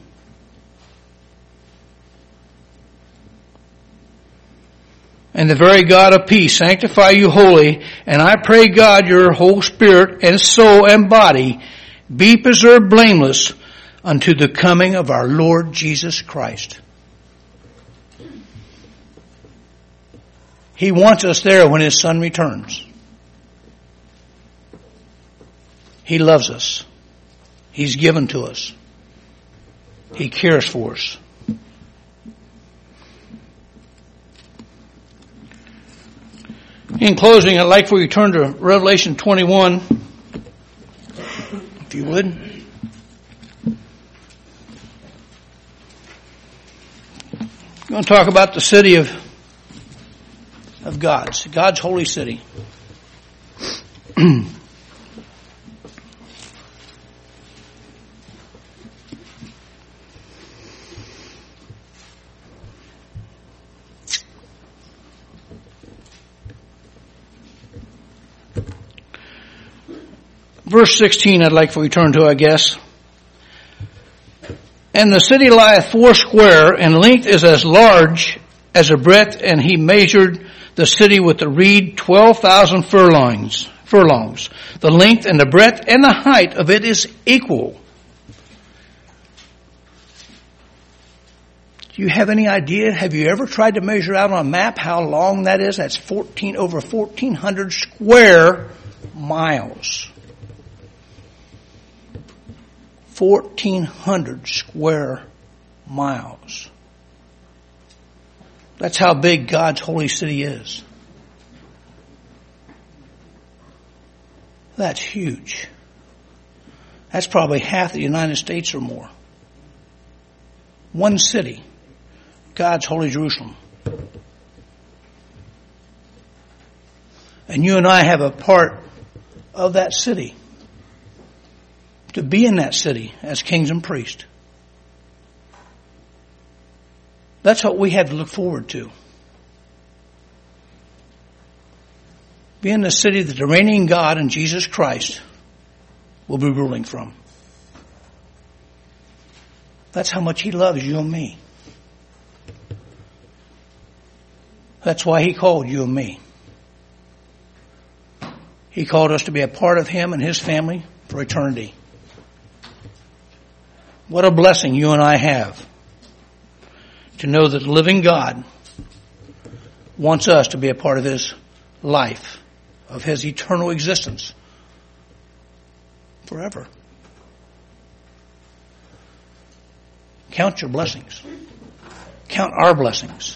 And the very God of peace sanctify you wholly. And I pray God your whole spirit and soul and body be preserved blameless unto the coming of our Lord Jesus Christ. He wants us there when His Son returns. He loves us. He's given to us. He cares for us. In closing, I'd like for you to turn to Revelation twenty-one, if you would. I'm going to talk about the city of, of God's, God's holy city. Verse sixteen I'd like for you to turn to, I guess. And the city lieth foursquare, and length is as large as a breadth, and he measured the city with the reed twelve thousand furlongs. Furlongs. The length and the breadth and the height of it is equal. Do you have any idea? Have you ever tried to measure out on a map how long that is? That's fourteen over fourteen hundred square miles. Fourteen hundred square miles. That's how big God's holy city is. That's huge. That's probably half the United States or more. One city. God's holy Jerusalem. And you and I have a part of that city. To be in that city as kings and priests. That's what we have to look forward to. Be in the city that the reigning God and Jesus Christ will be ruling from. That's how much He loves you and me. That's why He called you and me. He called us to be a part of Him and His family for eternity. What a blessing you and I have to know that the living God wants us to be a part of His life, of His eternal existence forever. Count your blessings. Count our blessings.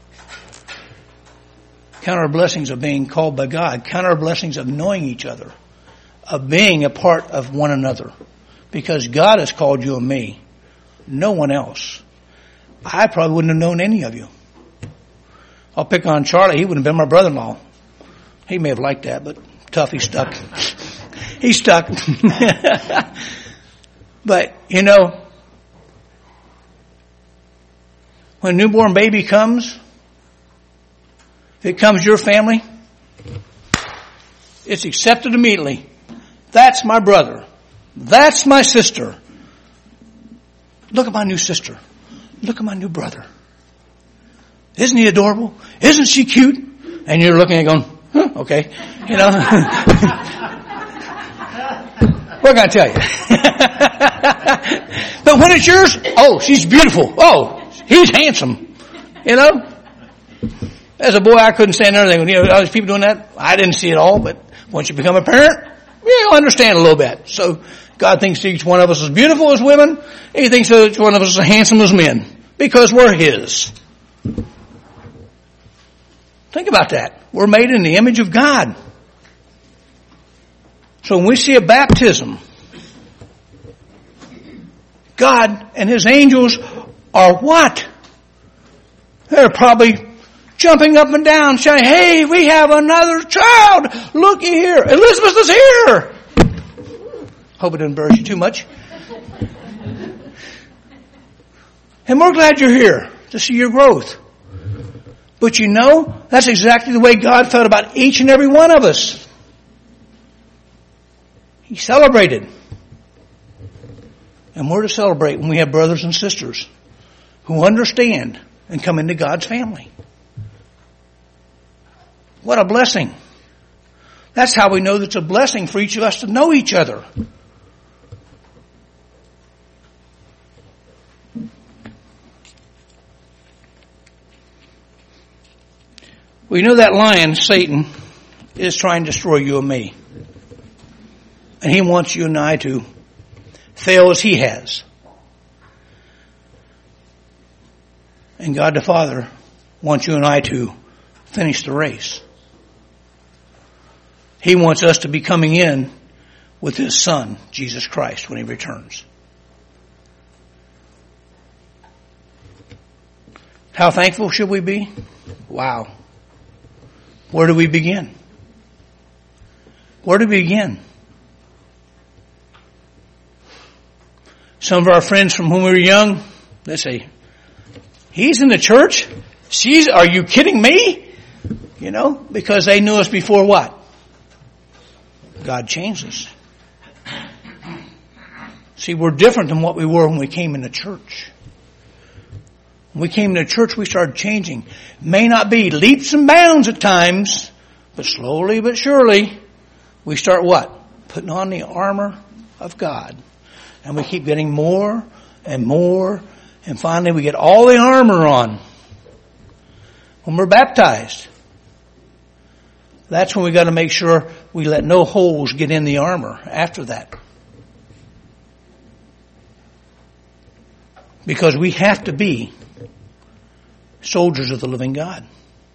Count our blessings of being called by God. Count our blessings of knowing each other, of being a part of one another. Because God has called you and me. No one else. I probably wouldn't have known any of you. I'll pick on Charlie. He wouldn't have been my brother-in-law. He may have liked that, but tough, he stuck. He stuck. But, you know, when a newborn baby comes, if it comes your family, it's accepted immediately. That's my brother. That's my sister. Look at my new sister. Look at my new brother. Isn't he adorable? Isn't she cute? And you're looking and going, huh, okay. You know. What can I tell you? But when it's yours, oh, she's beautiful. Oh, he's handsome. You know. As a boy, I couldn't stand everything. You know, all these people doing that. I didn't see it all, but once you become a parent, you'll understand a little bit. So God thinks each one of us is beautiful as women. He thinks each one of us is handsome as men. Because we're His. Think about that. We're made in the image of God. So when we see a baptism, God and His angels are what? They're probably jumping up and down, shouting, hey, we have another child. Looky here. Elizabeth is here. Hope it didn't embarrass you too much. And we're glad you're here to see your growth. But you know, that's exactly the way God felt about each and every one of us. He celebrated. And we're to celebrate when we have brothers and sisters who understand and come into God's family. What a blessing. That's how we know that it's a blessing for each of us to know each other. We know that lion, Satan, is trying to destroy you and me. And he wants you and I to fail as he has. And God the Father wants you and I to finish the race. He wants us to be coming in with His Son, Jesus Christ, when He returns. How thankful should we be? Wow. Where do we begin? Where do we begin? Some of our friends from whom we were young, they say, he's in the church? She's, are you kidding me? You know, because they knew us before what? God changed us. See, we're different than what we were when we came into church. When we came to church, we started changing. May not be leaps and bounds at times, but slowly but surely, we start what? Putting on the armor of God. And we keep getting more and more, and finally we get all the armor on. When we're baptized, that's when we got to make sure we let no holes get in the armor after that. Because we have to be soldiers of the living God.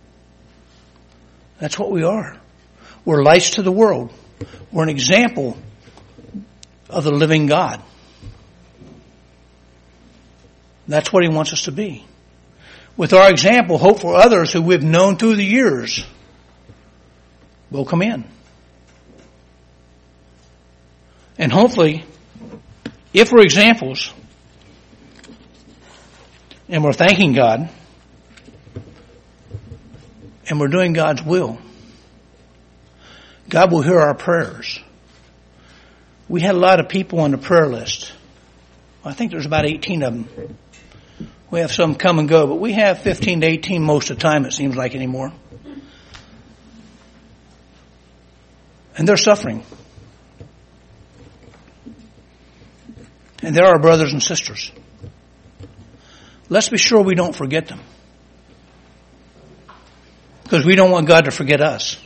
That's what we are. We're lights to the world. We're an example of the living God. That's what He wants us to be. With our example, hope for others who we've known through the years will come in. And hopefully, if we're examples, and we're thanking God, and we're doing God's will, God will hear our prayers. We had a lot of people on the prayer list. I think there's about eighteen of them. We have some come and go, but we have fifteen to eighteen most of the time, it seems like, anymore. And they're suffering. And they're our brothers and sisters. Let's be sure we don't forget them. Because we don't want God to forget us.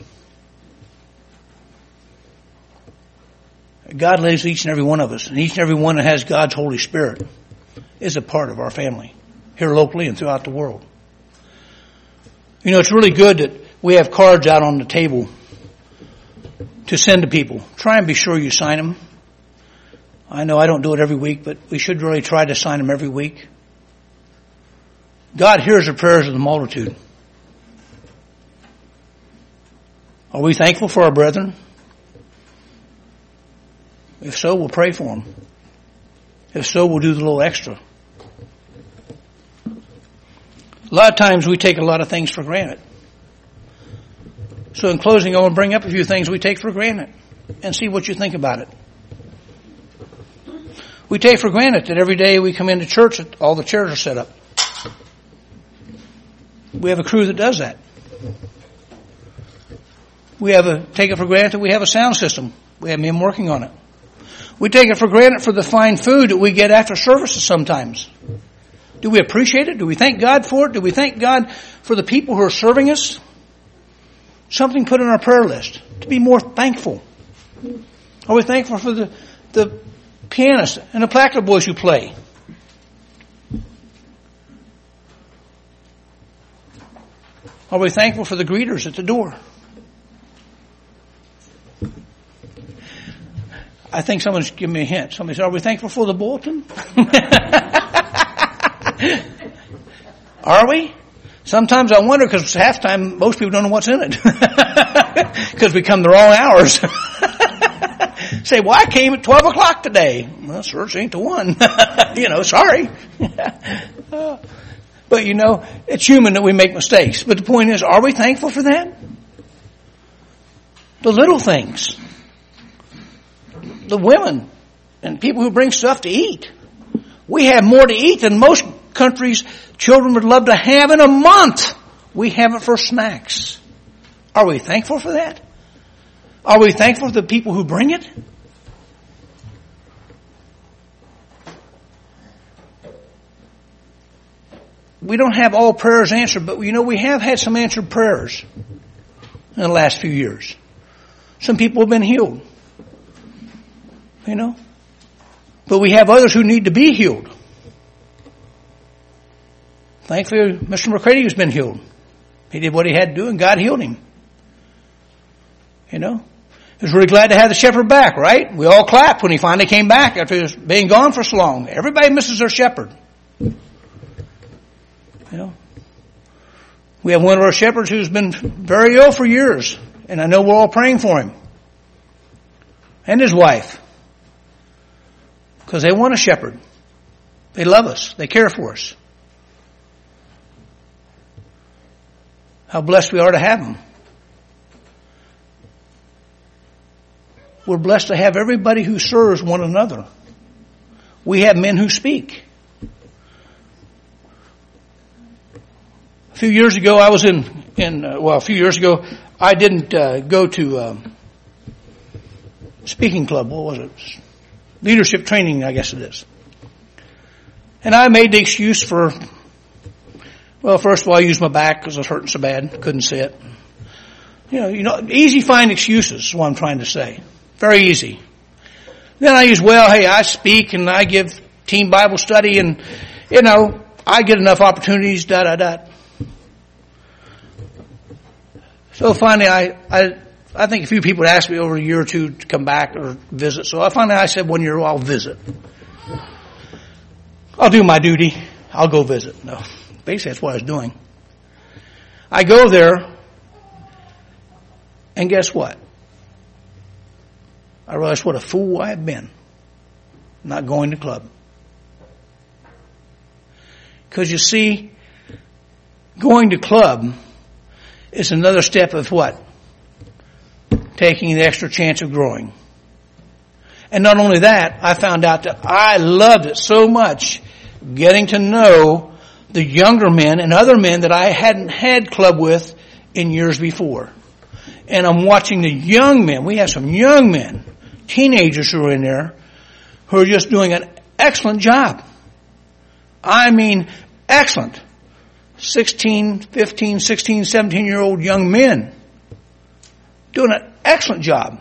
God lives each and every one of us, and each and every one that has God's Holy Spirit is a part of our family, here locally and throughout the world. You know, it's really good that we have cards out on the table to send to people. Try and be sure you sign them. I know I don't do it every week, but we should really try to sign them every week. God hears the prayers of the multitude. Are we thankful for our brethren? If so, we'll pray for them. If so, we'll do the little extra. A lot of times we take a lot of things for granted. So in closing, I want to bring up a few things we take for granted and see what you think about it. We take for granted that every day we come into church, all the chairs are set up. We have a crew that does that. We have a take it for granted that we have a sound system. We have men working on it. We take it for granted for the fine food that we get after services sometimes. Do we appreciate it? Do we thank God for it? Do we thank God for the people who are serving us? Something put on our prayer list to be more thankful. Are we thankful for the, the pianist and the placard boys who play? Are we thankful for the greeters at the door? I think someone's giving me a hint. Somebody said, are we thankful for the bulletin? Are we? Sometimes I wonder, because half the time most people don't know what's in it. Because we come the wrong hours. Say, well, I came at twelve o'clock today. Well, search ain't the one. You know, sorry. But you know, it's human that we make mistakes. But the point is, are we thankful for that? The little things. The women and people who bring stuff to eat. We have more to eat than most countries' children would love to have in a month. We have it for snacks. Are we thankful for that? Are we thankful for the people who bring it? We don't have all prayers answered, but you know, we have had some answered prayers in the last few years. Some people have been healed. You know? But we have others who need to be healed. Thankfully, Mister McCready has been healed. He did what he had to do and God healed him. You know? He was really glad to have the shepherd back, right? We all clapped when he finally came back after he was being gone for so long. Everybody misses their shepherd. You know? We have one of our shepherds who's been very ill for years. And I know we're all praying for him. And his wife. Because they want a shepherd. They love us. They care for us. How blessed we are to have them. We're blessed to have everybody who serves one another. We have men who speak. few years ago, I was in, in uh, well, a few years ago, I didn't uh, go to um, speaking club. What was it? Leadership training, I guess it is. And I made the excuse for, well, first of all, I used my back because I was hurting so bad, couldn't sit. You know, you know, easy find excuses is what I'm trying to say. Very easy. Then I use, well, hey, I speak and I give team Bible study and, you know, I get enough opportunities, da, da, da. So finally, I, I, I think a few people asked me over a year or two to come back or visit. So I finally, I said one year, well, I'll visit. I'll do my duty. I'll go visit. No, basically that's what I was doing. I go there, and guess what? I realized what a fool I had been not going to club. Because you see, going to club is another step of what? Taking the extra chance of growing. And not only that, I found out that I loved it so much, getting to know the younger men and other men that I hadn't had club with in years before. And I'm watching the young men. We have some young men, teenagers who are in there, who are just doing an excellent job. I mean, excellent. sixteen, fifteen, sixteen, seventeen year old young men doing an excellent job.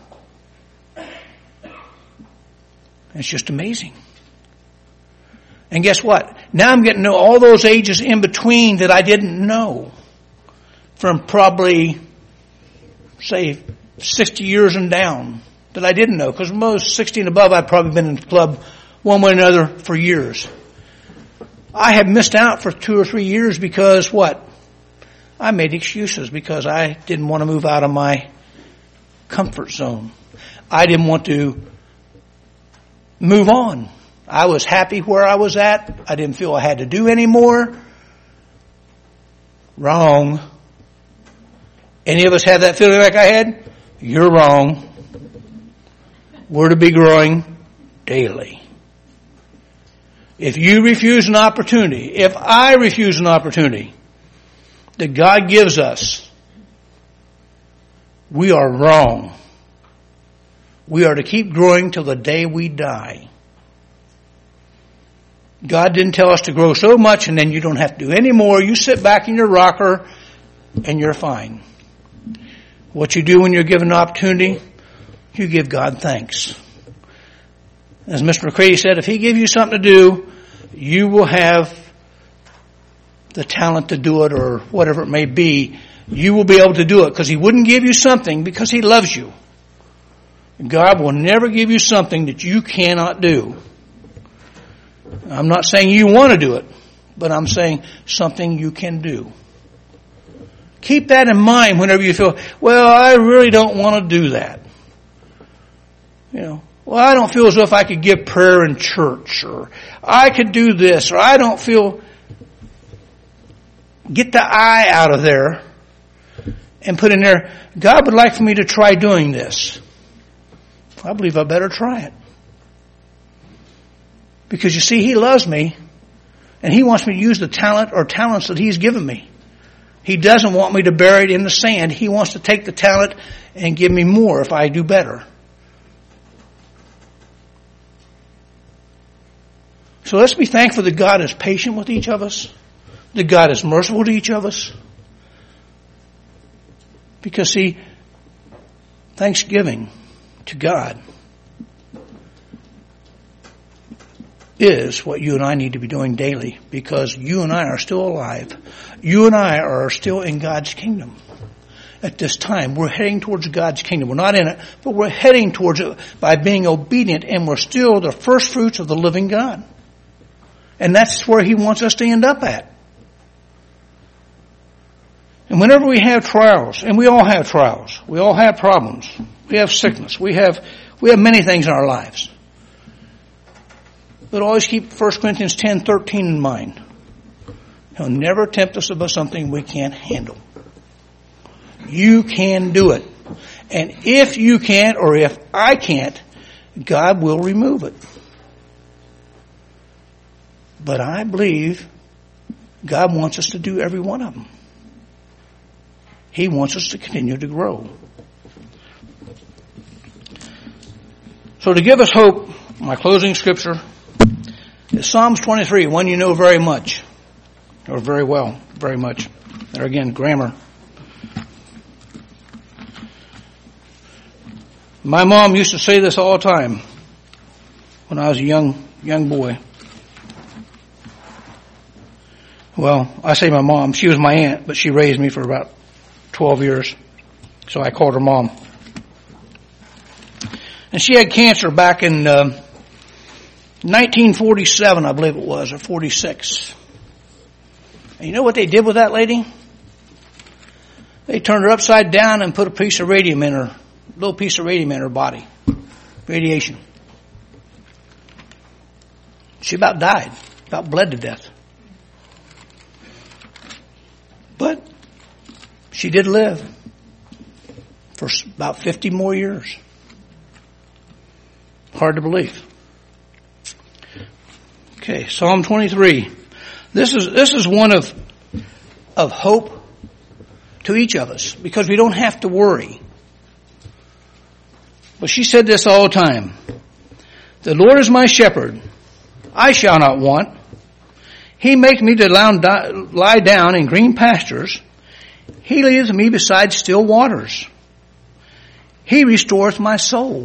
It's just amazing. And guess what? Now I'm getting to know all those ages in between that I didn't know. From probably, say, sixty years and down that I didn't know. Because most sixty and above, I've probably been in the club one way or another for years. I have missed out for two or three years because what? I made excuses because I didn't want to move out of my comfort zone. I didn't want to move on. I was happy where I was at. I didn't feel I had to do any more. Wrong. Any of us have that feeling like I had? You're wrong. We're to be growing daily. If you refuse an opportunity, if I refuse an opportunity that God gives us, we are wrong. We are to keep growing till the day we die. God didn't tell us to grow so much and then you don't have to do any more. You sit back in your rocker and you're fine. What you do when you're given an opportunity, you give God thanks. As Mister McCready said, if He gives you something to do, you will have the talent to do it or whatever it may be. You will be able to do it because He wouldn't give you something because He loves you. God will never give you something that you cannot do. I'm not saying you want to do it, but I'm saying something you can do. Keep that in mind whenever you feel, well, I really don't want to do that. You know, well, I don't feel as if I could give prayer in church, or I could do this, or I don't feel. Get the I out of there and put in there, God would like for me to try doing this. I believe I better try it. Because you see, He loves me, and He wants me to use the talent or talents that He's given me. He doesn't want me to bury it in the sand. He wants to take the talent and give me more if I do better. So let's be thankful that God is patient with each of us, that God is merciful to each of us. Because see, thanksgiving to God is what you and I need to be doing daily, because you and I are still alive. You and I are still in God's kingdom. At this time, we're heading towards God's kingdom. We're not in it, but we're heading towards it by being obedient, and we're still the first fruits of the living God. And that's where He wants us to end up at. And whenever we have trials, and we all have trials, we all have problems, we have sickness, we have we have many things in our lives. But always keep First Corinthians ten thirteen in mind. He'll never tempt us about something we can't handle. You can do it. And if you can't, or if I can't, God will remove it. But I believe God wants us to do every one of them. He wants us to continue to grow. So to give us hope, my closing scripture is Psalms twenty-three, one you know very much, or very well, very much. There again, grammar. My mom used to say this all the time when I was a young, young boy. Well, I say my mom. She was my aunt, but she raised me for about twelve years. So I called her mom. And she had cancer back in uh, nineteen forty-seven, I believe it was, or forty-six. And you know what they did with that lady? They turned her upside down and put a piece of radium in her, a little piece of radium in her body. Radiation. She about died, about bled to death. But she did live for about fifty more years. Hard to believe. Okay, Psalm twenty-three. This is this is one of of hope to each of us because we don't have to worry. But she said this all the time. The Lord is my shepherd. I shall not want. He makes me to lie down in green pastures. He leads me beside still waters. He restoreth my soul.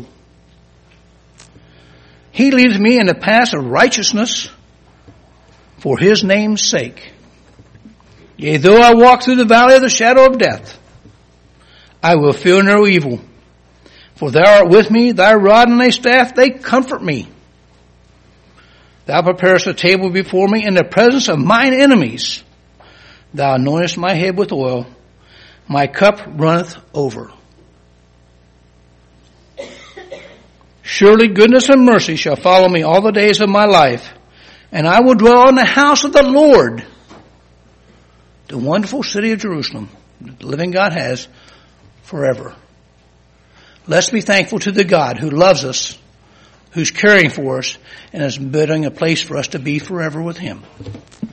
He leads me in the paths of righteousness for his name's sake. Yea, though I walk through the valley of the shadow of death, I will fear no evil. For thou art with me, thy rod and thy staff, they comfort me. Thou preparest a table before me in the presence of mine enemies. Thou anointest my head with oil. My cup runneth over. Surely goodness and mercy shall follow me all the days of my life, and I will dwell in the house of the Lord, the wonderful city of Jerusalem, that the living God has forever. Let's be thankful to the God who loves us, who's caring for us, and is building a place for us to be forever with him.